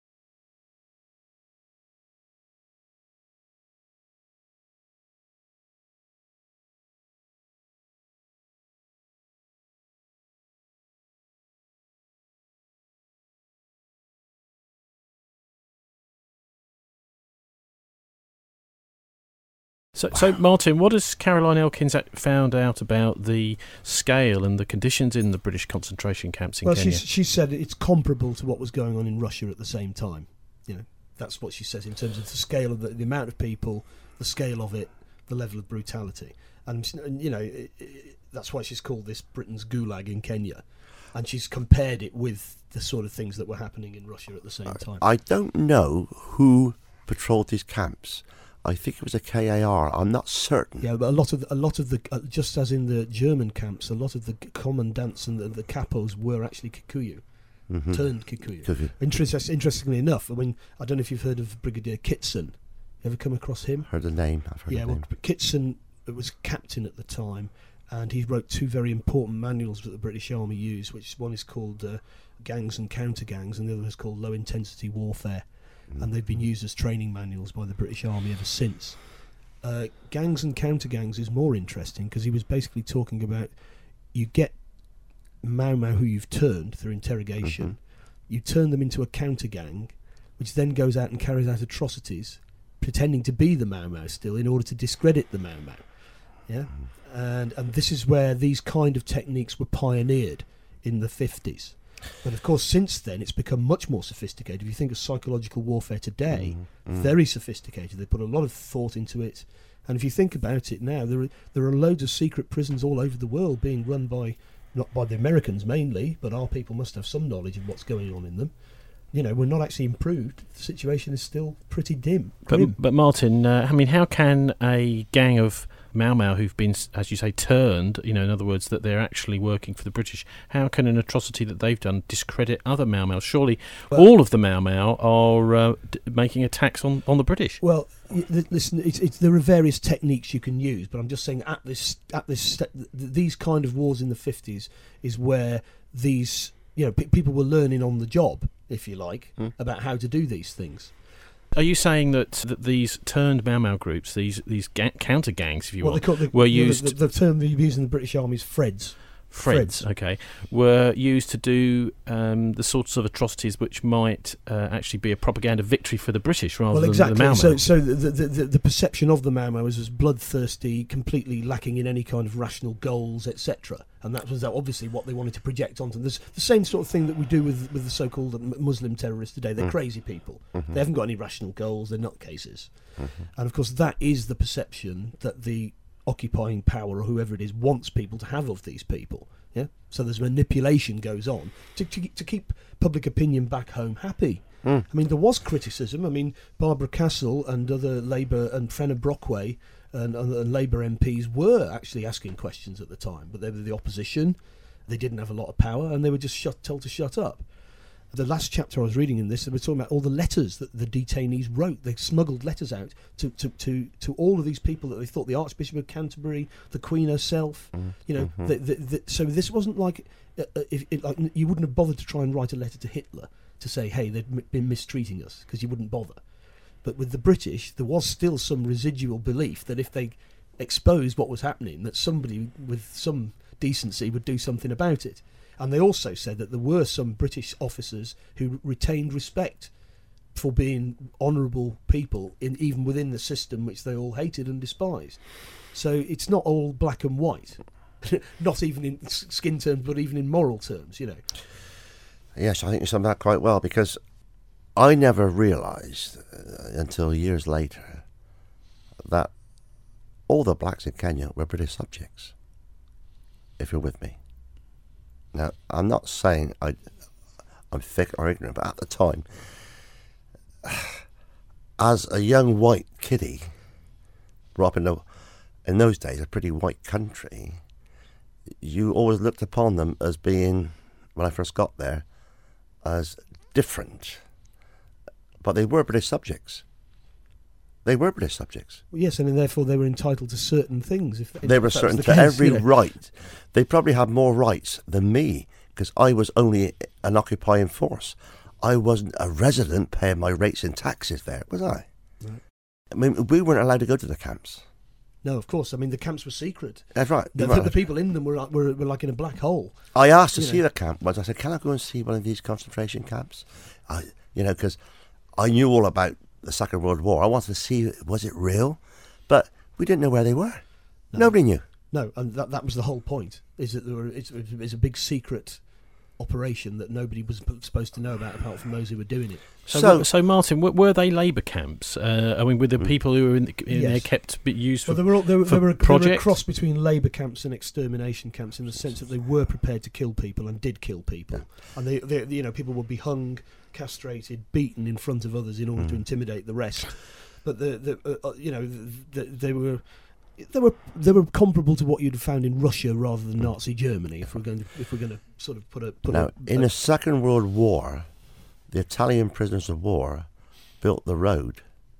B: So, so Martin, what has Caroline Elkins at- found out about the scale and the conditions in the British concentration camps in
C: Well,
B: Kenya?
C: she's, she said it's comparable to what was going on in Russia at the same time. You know, that's what she says in terms of the scale of the, the amount of people, the scale of it, the level of brutality, and, and you know, it, it, that's why she's called this Britain's Gulag in Kenya, and she's compared it with the sort of things that were happening in Russia at the same time.
A: I don't know who patrolled these camps. I think it was a K A R. I'm not certain.
C: Yeah, but a lot of a lot of the uh, just as in the German camps, a lot of the commandants and the, the capos were actually Kikuyu,
A: Mm-hmm.
C: turned Kikuyu.
A: Kikuyu.
C: Interest, interestingly enough, I mean, I don't know if you've heard of Brigadier Kitson. You ever come across him?
A: Heard the name. I've heard
C: Yeah,
A: the
C: well,
A: name.
C: Kitson was captain at the time, and he wrote two very important manuals that the British Army used. Which one is called uh, Gangs and Counter Gangs, and the other is called Low Intensity Warfare. And they've been used as training manuals by the British Army ever since. Uh, gangs and counter gangs is more interesting because he was basically talking about you get Mau Mau who you've turned through interrogation,
A: Mhm.
C: you turn them into a counter gang, which then goes out and carries out atrocities, pretending to be the Mau Mau still in order to discredit the Mau Mau. Yeah, and and this is where these kind of techniques were pioneered in the fifties. But of course, since then, it's become much more sophisticated. If you think of psychological warfare today,
A: Mm, mm.
C: very sophisticated. They put a lot of thought into it. And if you think about it now, there are, there are loads of secret prisons all over the world being run by, not by the Americans mainly, but our people must have some knowledge of what's going on in them. You know, we're not actually improved. The situation is still pretty dim. grim.
B: But, but Martin, uh, I mean, how can a gang of Mau Mau who've been, as you say, turned, you know, in other words, that they're actually working for the British, how can an atrocity that they've done discredit other Mau Mau? Surely
C: Well-
B: all of the Mau Mau are uh, d- making attacks on, on the British.
C: Well, y- li- listen, it's, it's, there are various techniques you can use, but I'm just saying at this at this st- th- these kind of wars in the fifties is where these you know pe- people were learning on the job, if you like,
A: Mm.
C: about how to do these things.
B: Are you saying that, that these turned Mau Mau groups, these these ga- counter gangs, if you
C: What
B: want,
C: they call the,
B: were
C: the-
B: used-
C: The, the term they use in the British Army is Freds.
B: Freds,
C: Freds.
B: okay, were used to do um, the sorts of atrocities which might uh, actually be a propaganda victory for the British rather
C: Well,
B: than
C: exactly.
B: the Mau Mau?
C: So, so the, the, the, the perception of the Mau Mau was as bloodthirsty, completely lacking in any kind of rational goals, et cetera. And that was obviously what they wanted to project onto them. There's the same sort of thing that we do with, with the so-called M- Muslim terrorists today. They're
A: Mm.
C: crazy people.
A: Mhm.
C: They haven't got any rational goals. They're nutcases.
A: Mhm.
C: And of course, that is the perception that the occupying power or whoever it is wants people to have of these people. Yeah. So there's manipulation goes on to to, to keep public opinion back home happy.
A: Mm.
C: I mean, there was criticism. I mean, Barbara Castle and other Labour and Fenner Brockway and, and, and Labour M Ps were actually asking questions at the time, but they were the opposition. They didn't have a lot of power, and they were just shut, told to shut up. The last chapter I was reading in this, they were talking about all the letters that the detainees wrote. They smuggled letters out to, to, to, to all of these people that they thought, the Archbishop of Canterbury, the Queen herself.
A: Mm.
C: You know,
A: Mhm.
C: the, the, the, so this wasn't like, uh, uh, if, it, like you wouldn't have bothered to try and write a letter to Hitler to say, hey, they'd m- been mistreating us, because you wouldn't bother. But with the British, there was still some residual belief that if they exposed what was happening, that somebody with some decency would do something about it. And they also said that there were some British officers who retained respect for being honourable people, in even within the system which they all hated and despised. So it's not all black and white, not even in skin terms, but even in moral terms, you know.
A: Yes, I think you summed that quite well, because I never realised uh, until years later that all the blacks in Kenya were British subjects, if you're with me. Now, I'm not saying I, I'm thick or ignorant, but at the time, as a young white kiddie, brought up in, the, in those days, a pretty white country, you always looked upon them as being, when I first got there, as different. But they were British subjects. They were British subjects.
C: Well, yes, and therefore they were entitled to certain things. If,
A: they
C: if
A: were
C: that
A: certain
C: was
A: to
C: the case,
A: every
C: you know.
A: right. They probably had more rights than me, because I was only an occupying force. I wasn't a resident paying my rates and taxes there, was I?
C: Right.
A: I mean, we weren't allowed to go to the camps.
C: No, of course. I mean, the camps were secret.
A: That's right.
C: The,
A: right.
C: the people in them were, were were like in a black hole.
A: I asked to
C: you
A: see
C: know.
A: the camp once. I said, can I go and see one of these concentration camps? I, you know, because I knew all about the Second World War. I wanted to see, was it real? But we didn't know where they were.
C: No.
A: Nobody knew.
C: No, and that that was the whole point. Is that there were it's, it's a big secret operation that nobody was p- supposed to know about, apart from those who were doing it.
B: So,
A: So-
B: were- so Martin, were, were they labour camps? Uh, I mean, were the
A: Mm.
B: people who were in, the, in
C: Yes.
B: there kept bit used for?
C: Well, they were all, they were,
B: for
C: they were, a, they were a
B: projects?
C: cross between labour camps and extermination camps, in the sense that they were prepared to kill people and did kill people, and they, they you know, people would be hung, castrated, beaten in front of others in order to
A: Mm.
C: intimidate the rest. But the, the uh, you know, the, they were. They were they were comparable to what you'd have found in Russia rather than Nazi Germany. If we're going to if we're going to sort of put a put
A: Now,
C: a,
A: in
C: a,
A: the Second World War, the Italian prisoners of war built the road,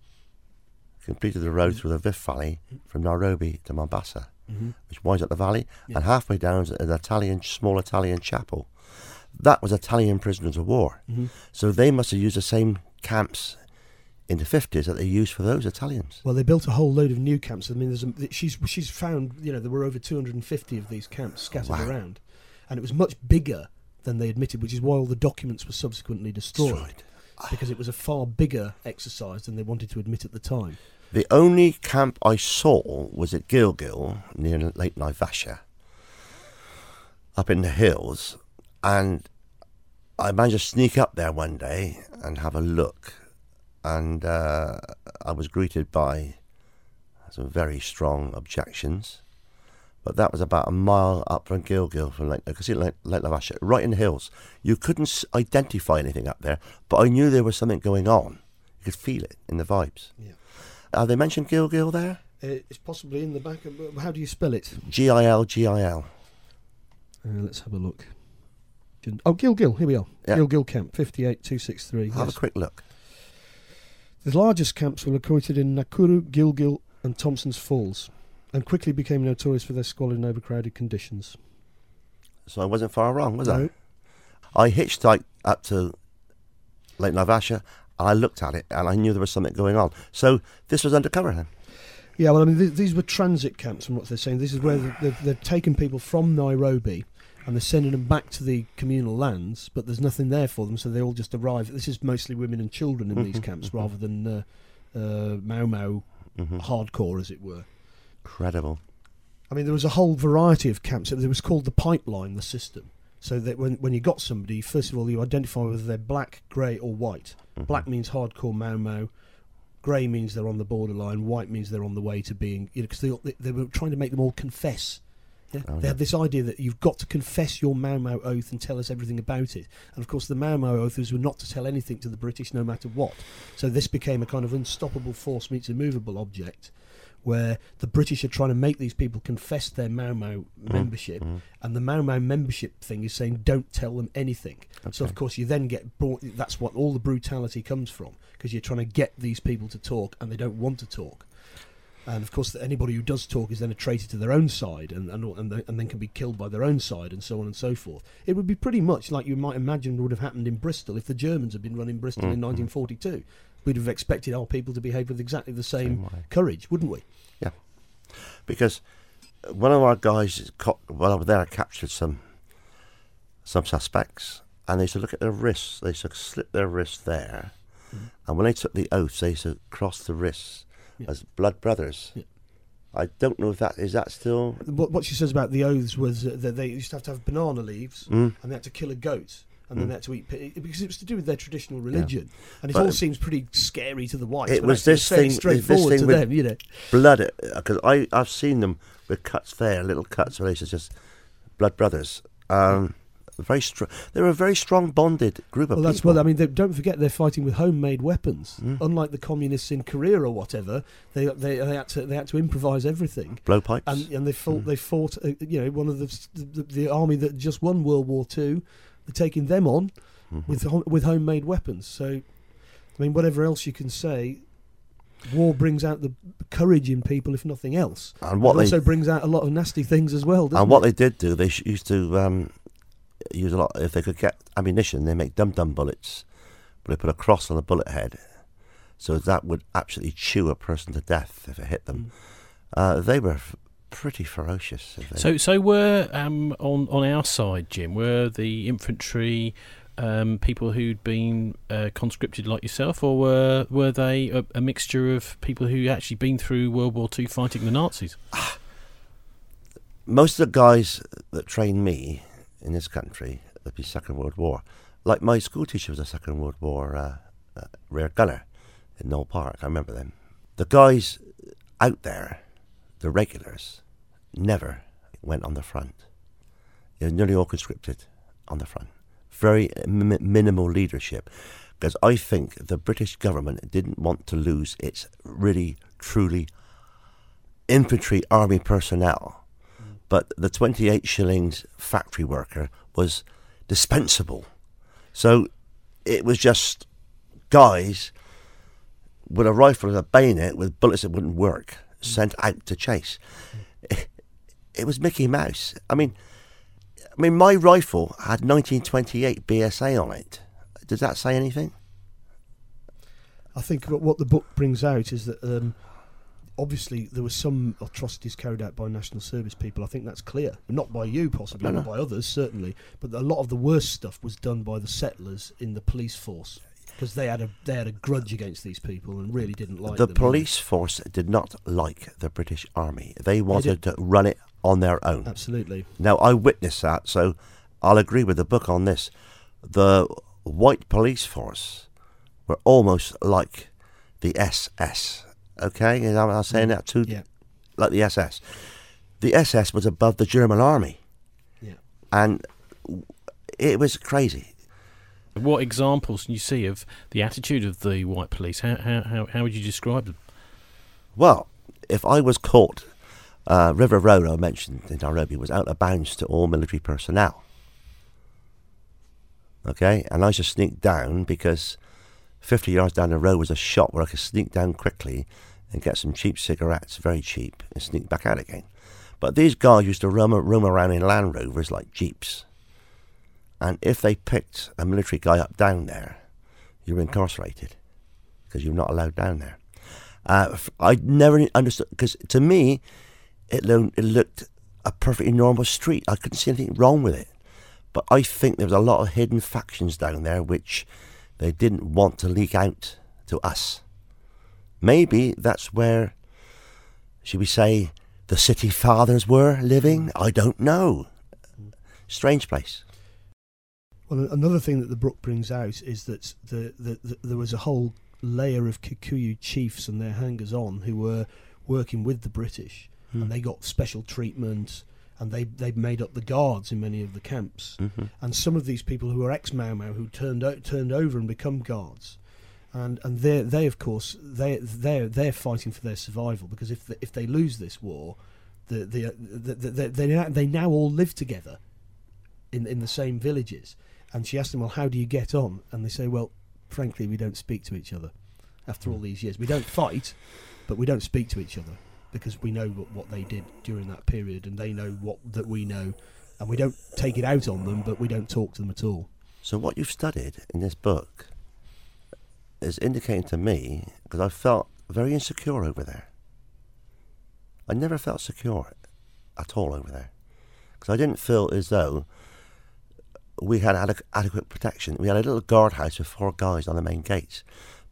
A: completed the road through the Rift Valley from Nairobi to Mombasa,
C: Mhm.
A: which winds up the valley,
C: Yeah.
A: and halfway down is an Italian, small Italian chapel. That was Italian prisoners of war.
C: Mhm.
A: So they must have used the same camps in the fifties that they used for those Italians.
C: Well, they built a whole load of new camps. I mean, there's a, she's she's found, you know, there were over two hundred fifty of these camps scattered
A: Wow.
C: around, and it was much bigger than they admitted, which is why all the documents were subsequently destroyed,
A: Destroyed.
C: because it was a far bigger exercise than they wanted to admit at the time.
A: The only camp I saw was at Gilgil, near Lake Naivasha, up in the hills, and I managed to sneak up there one day and have a look, and uh, I was greeted by some very strong objections, but that was about a mile up from Gilgil, from Lake, I could see Lake, Lake Naivasha, right in the hills. You couldn't s- identify anything up there, but I knew there was something going on. You could feel it in the vibes.
C: Yeah.
A: Have they mentioned Gilgil there?
C: Uh, it's possibly in the back of. How do you spell it?
A: G I L G I L.
C: Uh, let's have a look. Oh, Gilgil. Here we are.
A: Yeah.
C: Gilgil Camp, fifty-eight two six three.
A: Have
C: Yes.
A: a quick look.
C: The largest camps were located in Nakuru, Gilgil, and Thompson's Falls, and quickly became notorious for their squalid and overcrowded conditions.
A: So I wasn't far wrong, was
C: No.
A: I? I hitchhiked up to Lake Naivasha, and I looked at it, and I knew there was something going on. So this was undercover then.
C: Yeah, well, I mean, th- these were transit camps, from what they're saying. This is where they've, they've, they've taken people from Nairobi, and they're sending them back to the communal lands, but there's nothing there for them, so they all just arrive. This is mostly women and children in these
A: Mhm,
C: camps,
A: mhm.
C: rather than uh, uh, Mau Mau
A: Mm-hmm.
C: hardcore, as it were.
A: Incredible.
C: I mean, there was a whole variety of camps. It was called the pipeline, the system. So that when when you got somebody, first of all, you identify whether they're black, grey, or white.
A: Mhm.
C: Black means hardcore Mau Mau. Grey means they're on the borderline. White means they're on the way to being, you know, because they, they, they were trying to make them all confess. Yeah?
A: Oh,
C: they
A: yeah.
C: had this idea that you've got to confess your Mau Mau oath and tell us everything about it. And of course, the Mau Mau oaths were not to tell anything to the British, no matter what. So this became a kind of unstoppable force meets immovable object, where the British are trying to make these people confess their Mau Mau membership,
A: Mhm.
C: and the Mau Mau membership thing is saying don't tell them anything. So
A: Okay.
C: of course you then get brought. That's what all the brutality comes from, because you're trying to get these people to talk, and they don't want to talk. And of course, anybody who does talk is then a traitor to their own side, and and and, the, and then can be killed by their own side, and so on and so forth. It would be pretty much like you might imagine would have happened in Bristol if the Germans had been running Bristol in
A: Mhm.
C: nineteen forty-two. We'd have expected our people to behave with exactly the same,
A: Same way.
C: courage, wouldn't we?
A: Because one of our guys, co- while I was there, captured some some suspects, and they used to look at their wrists. They used to slip their wrists there,
C: Mm.
A: And when they took the oath, they used to cross the wrists
C: Yeah.
A: as blood brothers.
C: Yeah.
A: I don't know if that is that still.
C: What, what she says about the oaths was uh, that they used to have to have banana leaves,
A: Mm.
C: and they had to kill a goat, and then
A: Mm.
C: they had to eat pi- because it was to do with their traditional religion, and it
A: But
C: all seems pretty scary to the whites.
A: it
C: but
A: was
C: actually
A: this
C: fairly
A: thing- this
C: straightforward
A: thing
C: to
A: with-
C: them, you know.
A: Blood, because I I've seen them with cuts there, little cuts where they used to just blood brothers. Um, very strong. They were a very strong bonded group of
C: Well, that's
A: people.
C: well. I mean, they, don't forget they're fighting with homemade weapons.
A: Mm.
C: Unlike the communists in Korea or whatever, they they, they had to they had to improvise everything.
A: Blowpipes.
C: And, and they fought.
A: Mm.
C: They fought. Uh, you know, one of the, the the army that just won World War Two. They're taking them on
A: Mhm.
C: with ho- with homemade weapons. So, I mean, whatever else you can say, war brings out the courage in people, if nothing else.
A: and what
C: it
A: they
C: also brings out a lot of nasty things as well. Doesn't
A: and what
C: it?
A: they did do, they sh- used to um, use a lot. If they could get ammunition, they make dum dum bullets, but they put a cross on the bullet head, so that would absolutely chew a person to death if it hit them.
C: Mm.
A: Uh, they were f- pretty ferocious. if they-
B: So, so were um, on on our side, Jim, were the infantry um, people who'd been uh, conscripted like yourself, or were were they a, a mixture of people who actually been through World War Two fighting the Nazis?
A: Most of the guys that trained me in this country, that'd be Second World War, like my school teacher was a Second World War uh, uh, rear gunner in Knoll Park. I remember them. The guys out there, the regulars, never went on the front. They were nearly all conscripted on the front. Very m- minimal leadership, because I think the British government didn't want to lose its really, truly infantry army personnel. But the twenty-eight shillings factory worker was dispensable. So it was just guys with a rifle and a bayonet with bullets that wouldn't work, sent out to chase. It, it was Mickey Mouse. I mean, I mean, my rifle had nineteen twenty-eight B S A on it. Does that say anything?
C: I think what what the book brings out is that um, obviously there were some atrocities carried out by national service people. I think that's clear. Not by you, possibly,
A: No,
C: not
A: no.
C: by others, certainly. But a lot of the worst stuff was done by the settlers in the police force, because they had a they had a grudge against these people and really didn't like
A: The
C: them.
A: police force did not like the British Army. They wanted to run it on their own.
C: Absolutely.
A: Now, I witnessed that, so I'll agree with the book on this. The white police force were almost like the S S. Okay? And I'm, I'm saying that too,
C: Yeah.
A: like the S S. The S S was above the German army,
C: Yeah.
A: and it was crazy.
B: What examples can you see of the attitude of the white police? How how how, how would you describe them?
A: Well, if I was caught, uh, River Road, I mentioned in Nairobi, was out of bounds to all military personnel. Okay, and I just sneaked down because fifty yards down the road was a shop where I could sneak down quickly and get some cheap cigarettes, very cheap, and sneak back out again. But these guys used to roam, roam around in Land Rovers like jeeps. And if they picked a military guy up down there, you were incarcerated because you're not allowed down there. Uh, f- I never understood, because to me, it, lo- it looked a perfectly normal street. I couldn't see anything wrong with it. But I think there was a lot of hidden factions down there which they didn't want to leak out to us. Maybe that's where, should we say, the city fathers were living? I don't know. Strange place.
C: Well, another thing that the book brings out is that the, the, the, there was a whole layer of Kikuyu chiefs and their hangers-on who were working with the British,
A: Hmm.
C: and they got special treatment, and they they made up the guards in many of the camps.
A: Mm-hmm.
C: And some of these people who were ex-Mau Mau who turned out, turned over and become guards, and and they they of course they they they're fighting for their survival, because if the, if they lose this war, the the, the, the, the they now, they now all live together in in the same villages. And she asked them, well, how do you get on? And they say, well, frankly, we don't speak to each other after all these years. We don't fight, but we don't speak to each other because we know what, what they did during that period, and they know what that we know, and we don't take it out on them, but we don't talk to them at all.
A: So what you've studied in this book is indicating to me, because I felt very insecure over there. I never felt secure at all over there, because I didn't feel as though we had adequ- adequate protection. We had a little guardhouse with four guys on the main gates,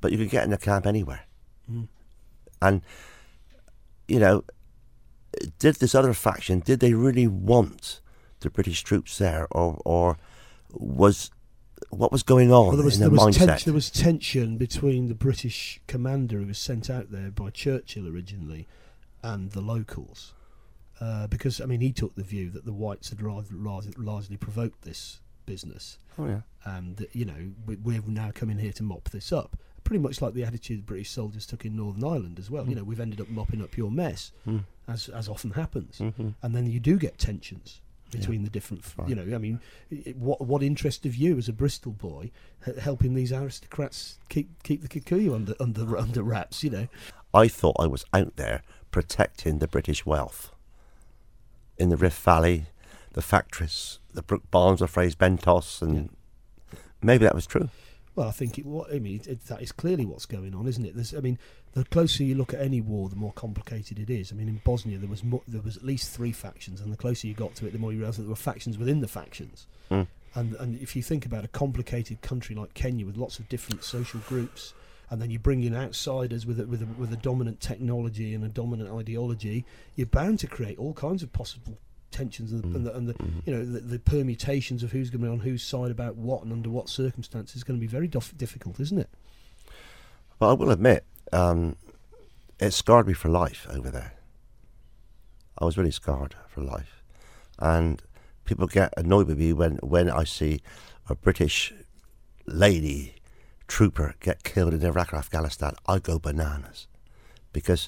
A: but you could get in a camp anywhere.
C: Mm.
A: And, you know, did this other faction, did they really want the British troops there, or or was what was going on
C: well, there was,
A: in their
C: there was
A: mindset?
C: Ten- there was tension between the British commander who was sent out there by Churchill originally and the locals, uh, because I mean he took the view that the whites had rather, rather, largely provoked this business,
A: Oh yeah,
C: and that, you know, we, we're now coming here to mop this up. Pretty much like the attitude the British soldiers took in Northern Ireland as well. Mm. You know, we've ended up mopping up your mess,
A: mm.
C: as as often happens,
A: mm-hmm.
C: and then you do get tensions between
A: yeah.
C: the different. F-
A: right.
C: You know, I mean, it, what what interest of you as a Bristol boy h- helping these aristocrats keep keep the Kikuyu under under under wraps? You know,
A: I thought I was out there protecting the British wealth in the Rift Valley, the factories, the Brook Barnes of Fraser Bentos, and yeah. maybe that was true.
C: Well, I think it. What I mean, it, it, that is clearly what's going on, isn't it? There's, I mean, the closer you look at any war, the more complicated it is. I mean, in Bosnia, there was mo- there was at least three factions, and the closer you got to it, the more you realised that there were factions within the factions.
A: Mm.
C: And and if you think about a complicated country like Kenya with lots of different social groups, and then you bring in outsiders with a, with a, with a dominant technology and a dominant ideology, you're bound to create all kinds of possible tensions and the, mm. and the, and the mm. you know the, the permutations of who's going to be on whose side about what and under what circumstances is going to be very dof- difficult, isn't it?
A: Well, I will admit, um, it scarred me for life over there. I was really scarred for life, and people get annoyed with me when, when I see a British lady trooper get killed in Iraq or Afghanistan. I go bananas, because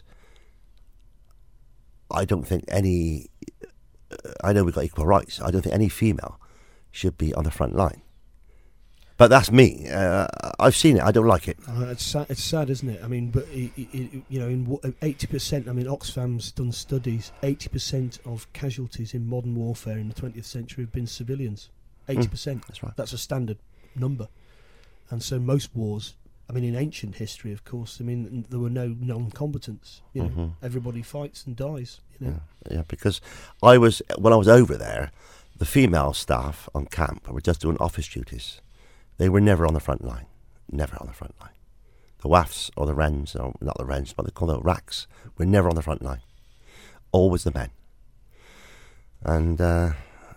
A: I don't think any. I know we've got equal rights. I don't think any female should be on the front line. But that's me. Uh, I've seen it. I don't like it.
C: Uh, it's sad, it's sad, isn't it? I mean, but it, it, it, you know, in eighty percent. I mean, Oxfam's done studies. Eighty percent of casualties in modern warfare in the twentieth century have been civilians. Eighty mm, percent.
A: That's right.
C: That's a standard number. And so most wars. I mean, in ancient history, of course, I mean, there were no non-combatants. You know, mm-hmm. everybody fights and dies. You know?
A: Yeah, yeah, because I was when I was over there, the female staff on camp were just doing office duties. They were never on the front line, never on the front line. The W A Fs or the Wrens, or not the Wrens, but they call them Racks, were never on the front line. Always the men. And uh,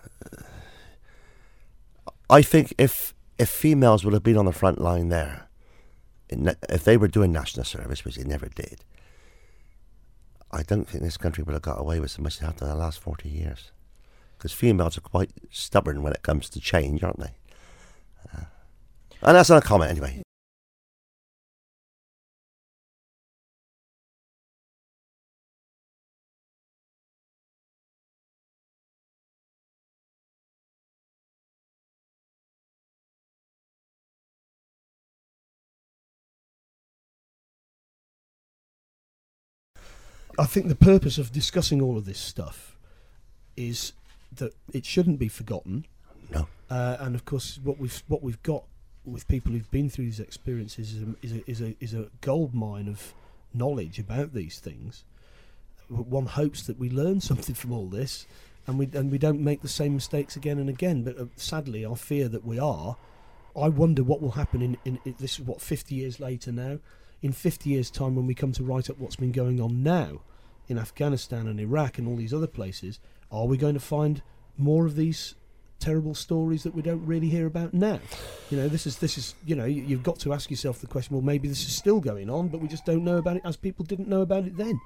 A: I think if if females would have been on the front line there, if they were doing national service, which they never did, I don't think this country would have got away with so much as they have done in the last forty years. Because females are quite stubborn when it comes to change, aren't they? Uh, and that's not a comment anyway.
C: I think the purpose of discussing all of this stuff is that it shouldn't be forgotten.
A: No.
C: Uh, and of course, what we've what we've got with people who've been through these experiences is a, is a, is a, is a gold mine of knowledge about these things. One hopes that we learn something from all this, and we and we don't make the same mistakes again and again. But uh, sadly, I fear that we are. I wonder what will happen in, in, in this is what fifty years later now. In fifty years' time, when we come to write up what's been going on now in Afghanistan and Iraq and all these other places, are we going to find more of these terrible stories that we don't really hear about now? You know, this is this is you know, you, you've got to ask yourself the question. Well, maybe this is still going on, but we just don't know about it as people didn't know about it then.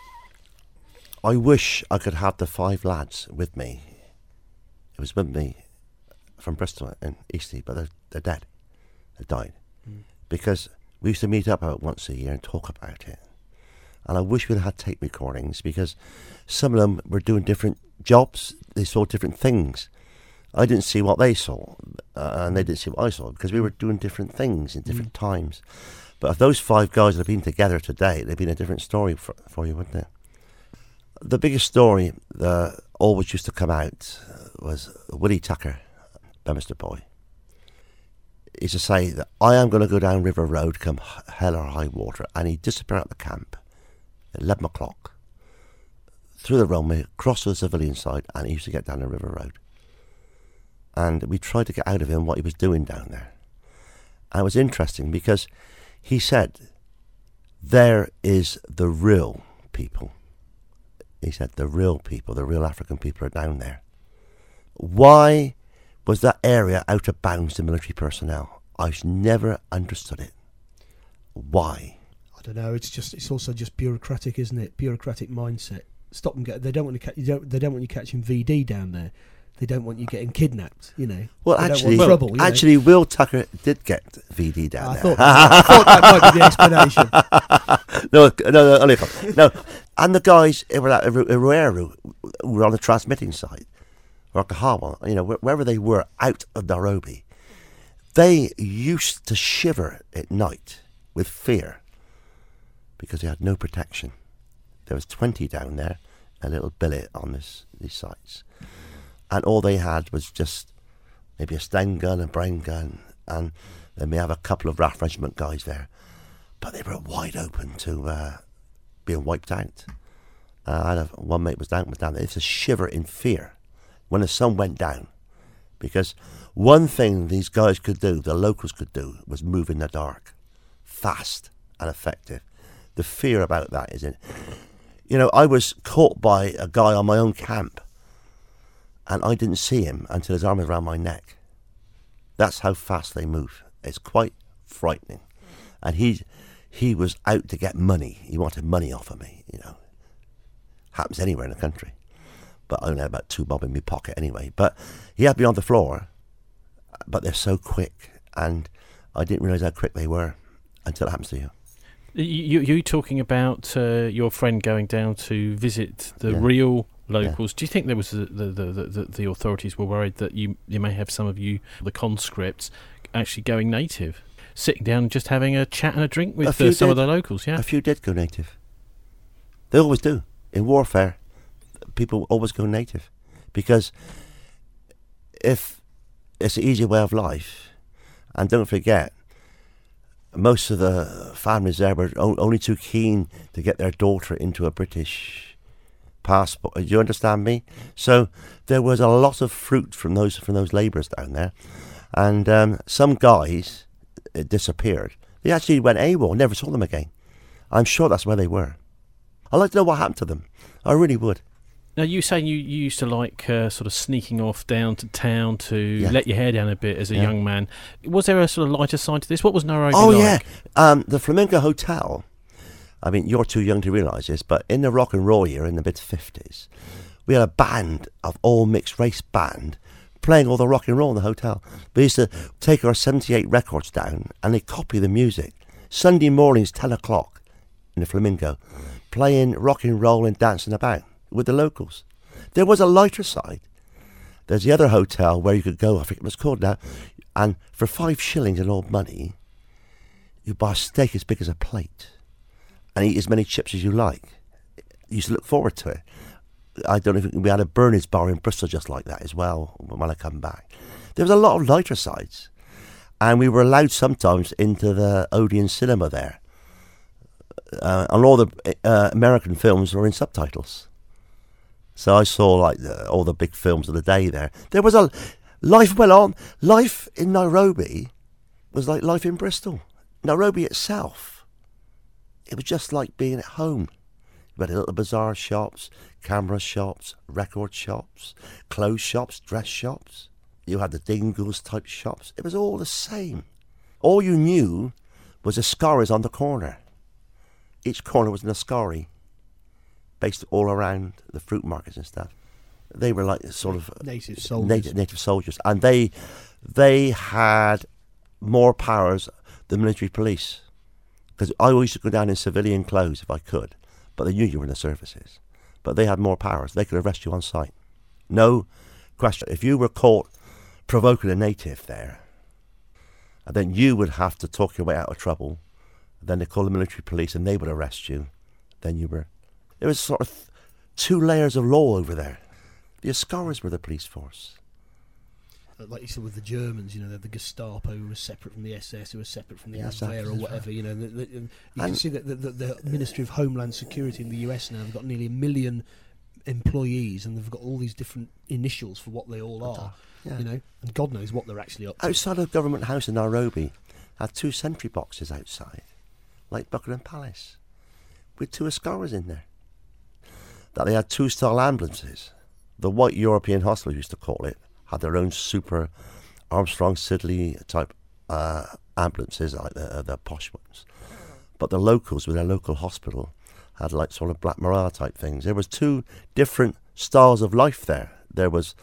A: I wish I could have the five lads with me. It was with me from Bristol and Eastleigh, but they're, they're dead. They died mm. because. We used to meet up about once a year and talk about it. And I wish we'd had tape recordings, because some of them were doing different jobs. They saw different things. I didn't see what they saw, uh, and they didn't see what I saw, because we were doing different things in different mm. times. But if those five guys had been together today, it'd been a different story for, for you, wouldn't it? The biggest story that always used to come out was Willie Tucker, Bemister boy. Is to say that I am going to go down River Road come hell or high water, and he'd disappear at the camp at eleven o'clock through the runway, across to the civilian side, and he used to get down the River Road. And we tried to get out of him what he was doing down there. And it was interesting because He said, there is the real people. He said, the real people, the real African people are down there. Why was that area out of bounds to military personnel? I've never understood it. Why?
C: I don't know. It's just it's also just bureaucratic, isn't it? Bureaucratic mindset. Stop them. Get. They don't want to. Ca- you don't. They don't want you catching V D down there. They don't want you getting kidnapped. You know.
A: Well,
C: they
A: actually,
C: don't want trouble, you know?
A: actually, Will Tucker did get V D down
C: I
A: there.
C: thought, I thought that might be the explanation.
A: no, no, no, only a couple. No, and the guys who were at Rueru, who were on the transmitting side, or Kahawa, you know, wherever they were out of Nairobi, they used to shiver at night with fear because they had no protection. There was twenty down there, a little billet on this, these sites, and all they had was just maybe a Sten gun, a brain gun, and they may have a couple of R A F regiment guys there, but they were wide open to uh, being wiped out. Uh, I had a, one mate was down, was down there. It's a shiver in fear when the sun went down, because one thing these guys could do, the locals could do, was move in the dark, fast and effective. The fear about that is in. You know, I was caught by a guy on my own camp, and I didn't see him until his arm was around my neck. That's how fast they move. It's quite frightening. And he he was out to get money. He wanted money off of me, you know. Happens anywhere in the country. But I only had about two bob in my pocket anyway. But he had me on the floor, but they're so quick, and I didn't realise how quick they were until it happens to you.
B: You, you talking about uh, your friend going down to visit the
A: Yeah.
B: real locals.
A: Yeah.
B: Do you think there was the the, the, the the authorities were worried that you you may have some of you, the conscripts, actually going native, sitting down and just having a chat and a drink with
A: A
B: uh,
A: few
B: some of
A: did.
B: the locals? Yeah,
A: A few did go native. They always do. In warfare, people always go native. Because if it's an easy way of life, and don't forget, most of the families there were o- only too keen to get their daughter into a British passport. Do you understand me? So there was a lot of fruit from those from those labourers down there, and um, some guys uh, disappeared. They actually went AWOL, never saw them again. I'm sure that's where they were. I'd like to know what happened to them. I really would.
B: Now, you saying you, you used to like uh, sort of sneaking off down to town to
A: Yeah.
B: let your hair down a bit as a
A: Yeah.
B: young man. Was there a sort of lighter side to this? What was Nairobi
A: Oh,
B: like?
A: yeah. Um, the Flamingo Hotel, I mean, you're too young to realise this, but in the rock and roll year in the mid-fifties, we had a band of all mixed race band playing all the rock and roll in the hotel. We used to take our seventy-eight records down and they copy the music. Sunday mornings, ten o'clock in the Flamingo, playing rock and roll and dancing about with the locals. There was a lighter side. There's the other hotel where you could go, I forget what it's called now, and for five shillings in old money, you buy a steak as big as a plate and eat as many chips as you like. You used to look forward to it. I don't know if we had a Bernie's bar in Bristol just like that as well when I come back. There was a lot of lighter sides, and we were allowed sometimes into the Odeon cinema there. Uh, and all the uh, American films were in subtitles. So I saw like the, all the big films of the day there. There was a life went on. Life in Nairobi was like life in Bristol. Nairobi itself, it was just like being at home. You had little bazaar shops, camera shops, record shops, clothes shops, dress shops. You had the Dingles type shops. It was all the same. All you knew was the Scaries on the corner. Each corner was an Ascari, based all around the fruit markets and stuff. They were like sort of
C: Native soldiers.
A: native, native soldiers, and they they had more powers than military police. Because I always used to go down in civilian clothes if I could, but they knew you were in the services. But they had more powers. They could arrest you on sight. No question. If you were caught provoking a native there, and then you would have to talk your way out of trouble. Then they call the military police and they would arrest you. Then you were... There was sort of two layers of law over there. The Ascaris were the police force.
C: Like you said with the Germans, you know, the Gestapo who was separate from the S S, who was separate from the
A: Yes,
C: Abwehr or
A: that's
C: whatever.
A: right.
C: You know, the, the, you can
A: And-
C: see that the, the, the Ministry of Homeland Security in the U S now have got nearly a million employees, and they've got all these different initials for what they all are.
A: Yeah.
C: You know, and God knows what they're actually up to.
A: Outside of Government House in Nairobi, had two sentry boxes outside. like Buckingham Palace, with two Ascaras in there. That they had two-style ambulances. The white European hospital, used to call it, had their own super Armstrong Siddeley type uh, ambulances, like the, uh, the posh ones. But the locals with their local hospital had like sort of Black Maria type things. There was two different styles of life there. There was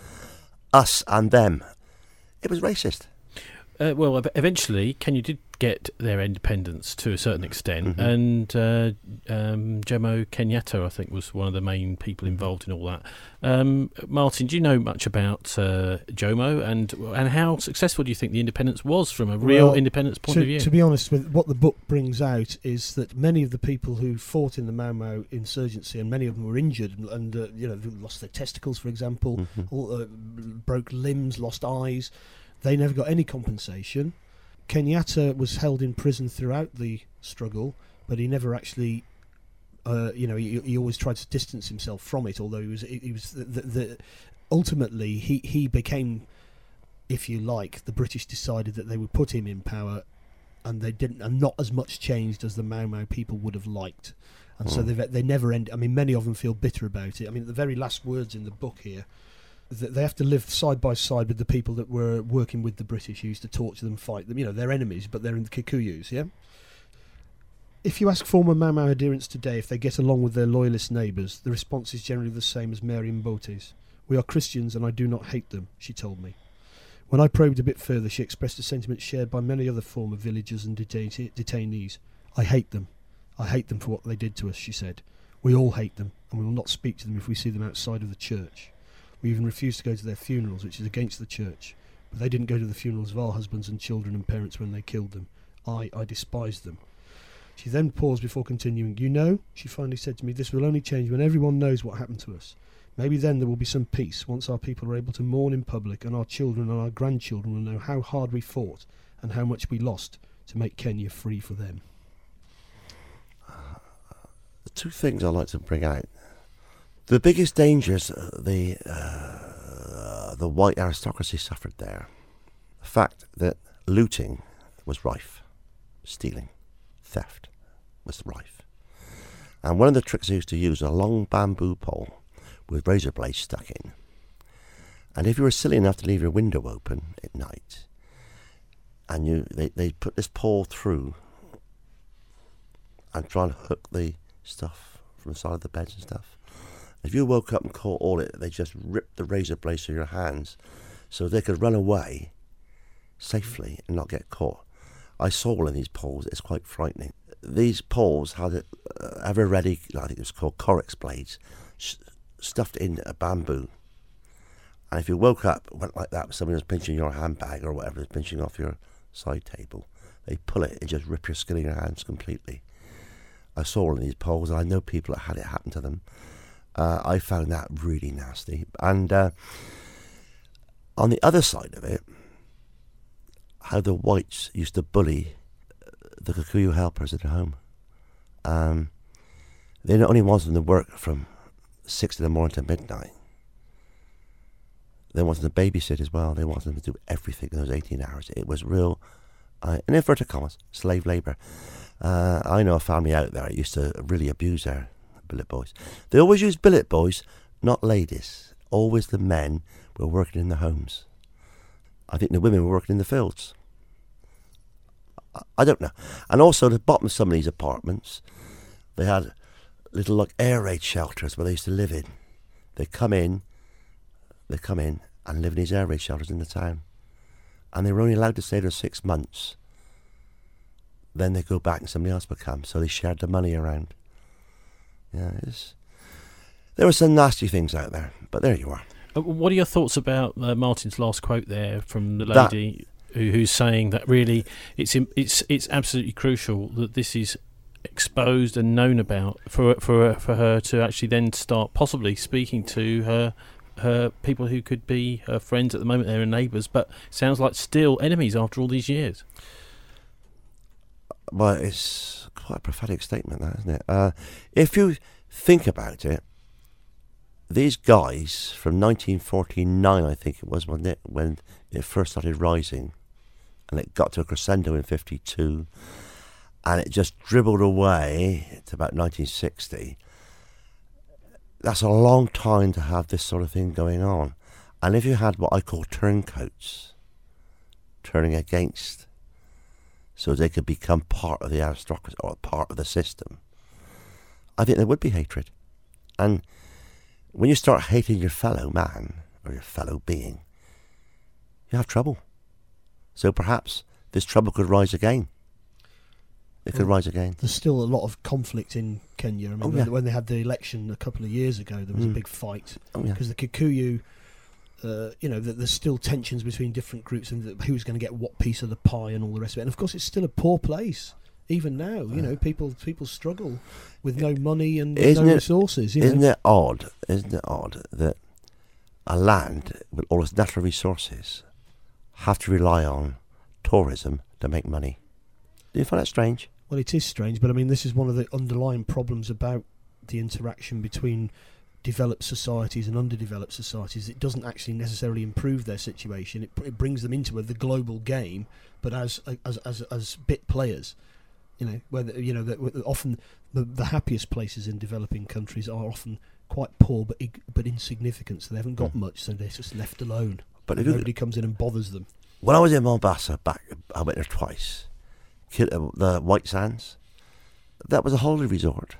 A: us and them. It was racist.
B: Uh, well, ev- eventually, Kenya did get their independence to a certain extent,
A: Mm-hmm.
B: and uh, um, Jomo Kenyatta, I think, was one of the main people involved in all that. Um, Martin, do you know much about uh, Jomo, and and how successful do you think the independence was from a real
C: Well,
B: independence point
C: to,
B: of view?
C: To be honest, with what the book brings out is that many of the people who fought in the Mau Mau insurgency, and many of them were injured, and, and uh, you know, lost their testicles, for example,
A: Mm-hmm.
C: all, uh, broke limbs, lost eyes. They never got any compensation. Kenyatta was held in prison throughout the struggle, but he never actually, uh, you know, he, he always tried to distance himself from it. Although he was, he was the, the, the ultimately he he became, if you like, the British decided that they would put him in power, and they didn't, and not as much changed as the Mau Mau people would have liked, and mm. so they they never end. I mean, many of them feel bitter about it. I mean, the very last words in the book here, that they have to live side by side with the people that were working with the British, who used to torture them, fight them. You know, they're enemies, but they're in the Kikuyus, yeah? If you ask former Mau Mau adherents today if they get along with their loyalist neighbours, the response is generally the same as Mary Mbote's. We are Christians and I do not hate them, she told me. When I probed a bit further, she expressed a sentiment shared by many other former villagers and detain- detainees. I hate them. I hate them for what they did to us, she said. We all hate them, and we will not speak to them if we see them outside of the church. We even refused to go to their funerals, which is against the church. But they didn't go to the funerals of our husbands and children and parents when they killed them. I, I despised them. She then paused before continuing. You know, she finally said to me, this will only change when everyone knows what happened to us. Maybe then there will be some peace, once our people are able to mourn in public, and our children and our grandchildren will know how hard we fought and how much we lost to make Kenya free for them.
A: Uh, the two things I'd like to bring out. The biggest dangers uh, the uh, the white aristocracy suffered there, the fact that looting was rife, stealing, theft was rife. And one of the tricks they used to use was a long bamboo pole with razor blades stuck in. And if you were silly enough to leave your window open at night, and you they they put this pole through and try and hook the stuff from the side of the beds and stuff. If you woke up and caught all it, they just ripped the razor blades from your hands so they could run away safely and not get caught. I saw one of these poles. It's quite frightening. These poles had a uh, ever-ready, I think it was called Corex blades, sh- stuffed in a bamboo. And if you woke up, went like that, somebody was pinching your handbag or whatever, was pinching off your side table, they pull it and just rip your skin in your hands completely. I saw one of these poles, and I know people that had it happen to them. Uh, I found that really nasty. And uh, on the other side of it, how the whites used to bully the Kikuyu helpers at home. Um, they not only wanted them to work from six in the morning to midnight, they wanted them to babysit as well. They wanted them to do everything in those eighteen hours. It was real, uh, in inverted commas, slave labour. Uh, I know a family out there that used to really abuse their billet boys. They always used billet boys, not ladies. Always the men were working in the homes. I think the women were working in the fields. I, I don't know. And also, at the bottom of some of these apartments, they had little like air raid shelters where they used to live in. They come in, they come in and live in these air raid shelters in the town. And they were only allowed to stay there six months. Then they go back and somebody else would come. So they shared the money around. Yeah, it's, there were some nasty things out there, but there you are.
B: Uh, what are your thoughts about uh, Martin's last quote there from the lady who, who's saying that really it's it's it's absolutely crucial that this is exposed and known about for for for her to actually then start possibly speaking to her her people who could be her friends at the moment, they're neighbours, but sounds like still enemies after all these years.
A: Well, it's quite a prophetic statement, that, isn't it? Uh, if you think about it, these guys from nineteen forty-nine, I think it was, wasn't it, when it first started rising, and it got to a crescendo in fifty-two, and it just dribbled away to about nineteen sixty. That's a long time to have this sort of thing going on. And if you had what I call turncoats, turning against, so they could become part of the aristocracy or part of the system, I think there would be hatred. And when you start hating your fellow man or your fellow being, you have trouble. So perhaps this trouble could rise again. It could
C: well,
A: rise again.
C: There's still a lot of conflict in Kenya. I mean,
A: Oh,
C: when,
A: yeah.
C: when they had the election a couple of years ago, there was
A: Mm.
C: a big fight
A: Oh, yeah.
C: because the Kikuyu, uh, you know, that there's still tensions between different groups and that who's going to get what piece of the pie and all the rest of it. And of course, it's still a poor place. Even now, you know, people people struggle with no money and
A: Isn't
C: no
A: it-
C: resources. You
A: Isn't
C: know?
A: it odd? Isn't it odd that a land with all its natural resources have to rely on tourism to make money? Do you find that strange?
C: Well, it is strange, but I mean, this is one of the underlying problems about the interaction between developed societies and underdeveloped societies. It doesn't actually necessarily improve their situation. It, it brings them into a, the global game, but as as as, as bit players. You know, whether you know that often the, the happiest places in developing countries are often quite poor, but ig- but insignificant. So they haven't got
A: Mm.
C: much, so they're just left alone.
A: But
C: And
A: if you-
C: nobody comes in and bothers them.
A: When I was in Mombasa, back I went there twice. Ki- uh, The White Sands, that was a holiday resort.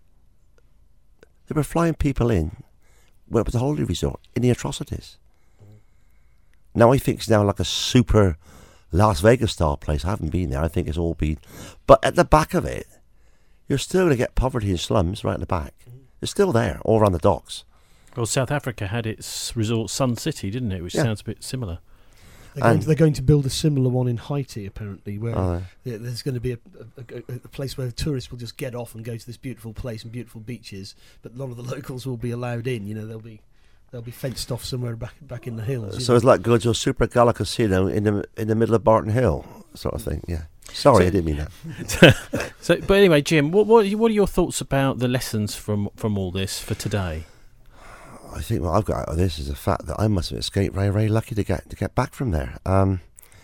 A: They were flying people in where it was a holiday resort in the atrocities. Now I think it's now like a super Las Vegas style place. I haven't been there. I think it's all been, but at the back of it, you're still going to get poverty and slums right at the back. It's still there, all around the docks.
B: Well, South Africa had its resort Sun City, didn't it? Which
A: Yeah.
B: sounds a bit similar.
C: They're going,
A: And-
C: to, they're going to build a similar one in Haiti, apparently, where
A: Oh,
C: yeah, there's going to be a, a, a, a place where tourists will just get off and go to this beautiful place and beautiful beaches, but none of the locals will be allowed in. You know, they'll be they'll be fenced off somewhere back back in the hills. you
A: so
C: know.
A: it's like going to a super gala casino in the in the middle of Barton Hill, sort of thing. Yeah. Sorry,
B: So-
A: I didn't mean that.
B: So, but anyway, Jim, what what are, you- what are your thoughts about the lessons from from all this for today?
A: I think what I've got out of this is the fact that I must have escaped very, very lucky to get to get back from there. Um,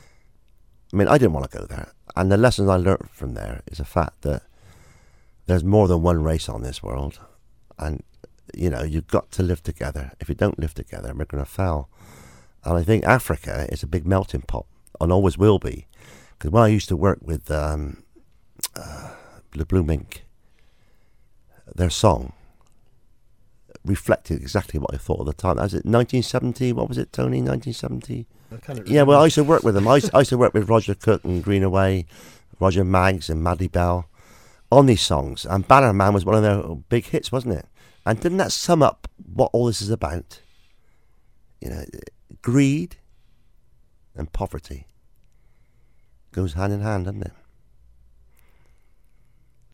A: I mean, I didn't want to go there, and the lessons I learnt from there is the fact that there's more than one race on this world, and you know you've got to live together. If you don't live together, we're going to fail. And I think Africa is a big melting pot, and always will be. Because when I used to work with um, uh, the Blue Mink, their song reflected exactly what I thought at the time. Was it nineteen seventy? What was it, Tony? nineteen seventy?
C: I can't
A: Yeah, well,
C: remember.
A: I used to work with them. I used, I used to work with Roger Cook and Greenaway, Roger Maggs and Maddie Bell on these songs. And Banner Man was one of their big hits, wasn't it? And didn't that sum up what all this is about? You know, greed and poverty goes hand in hand, doesn't it?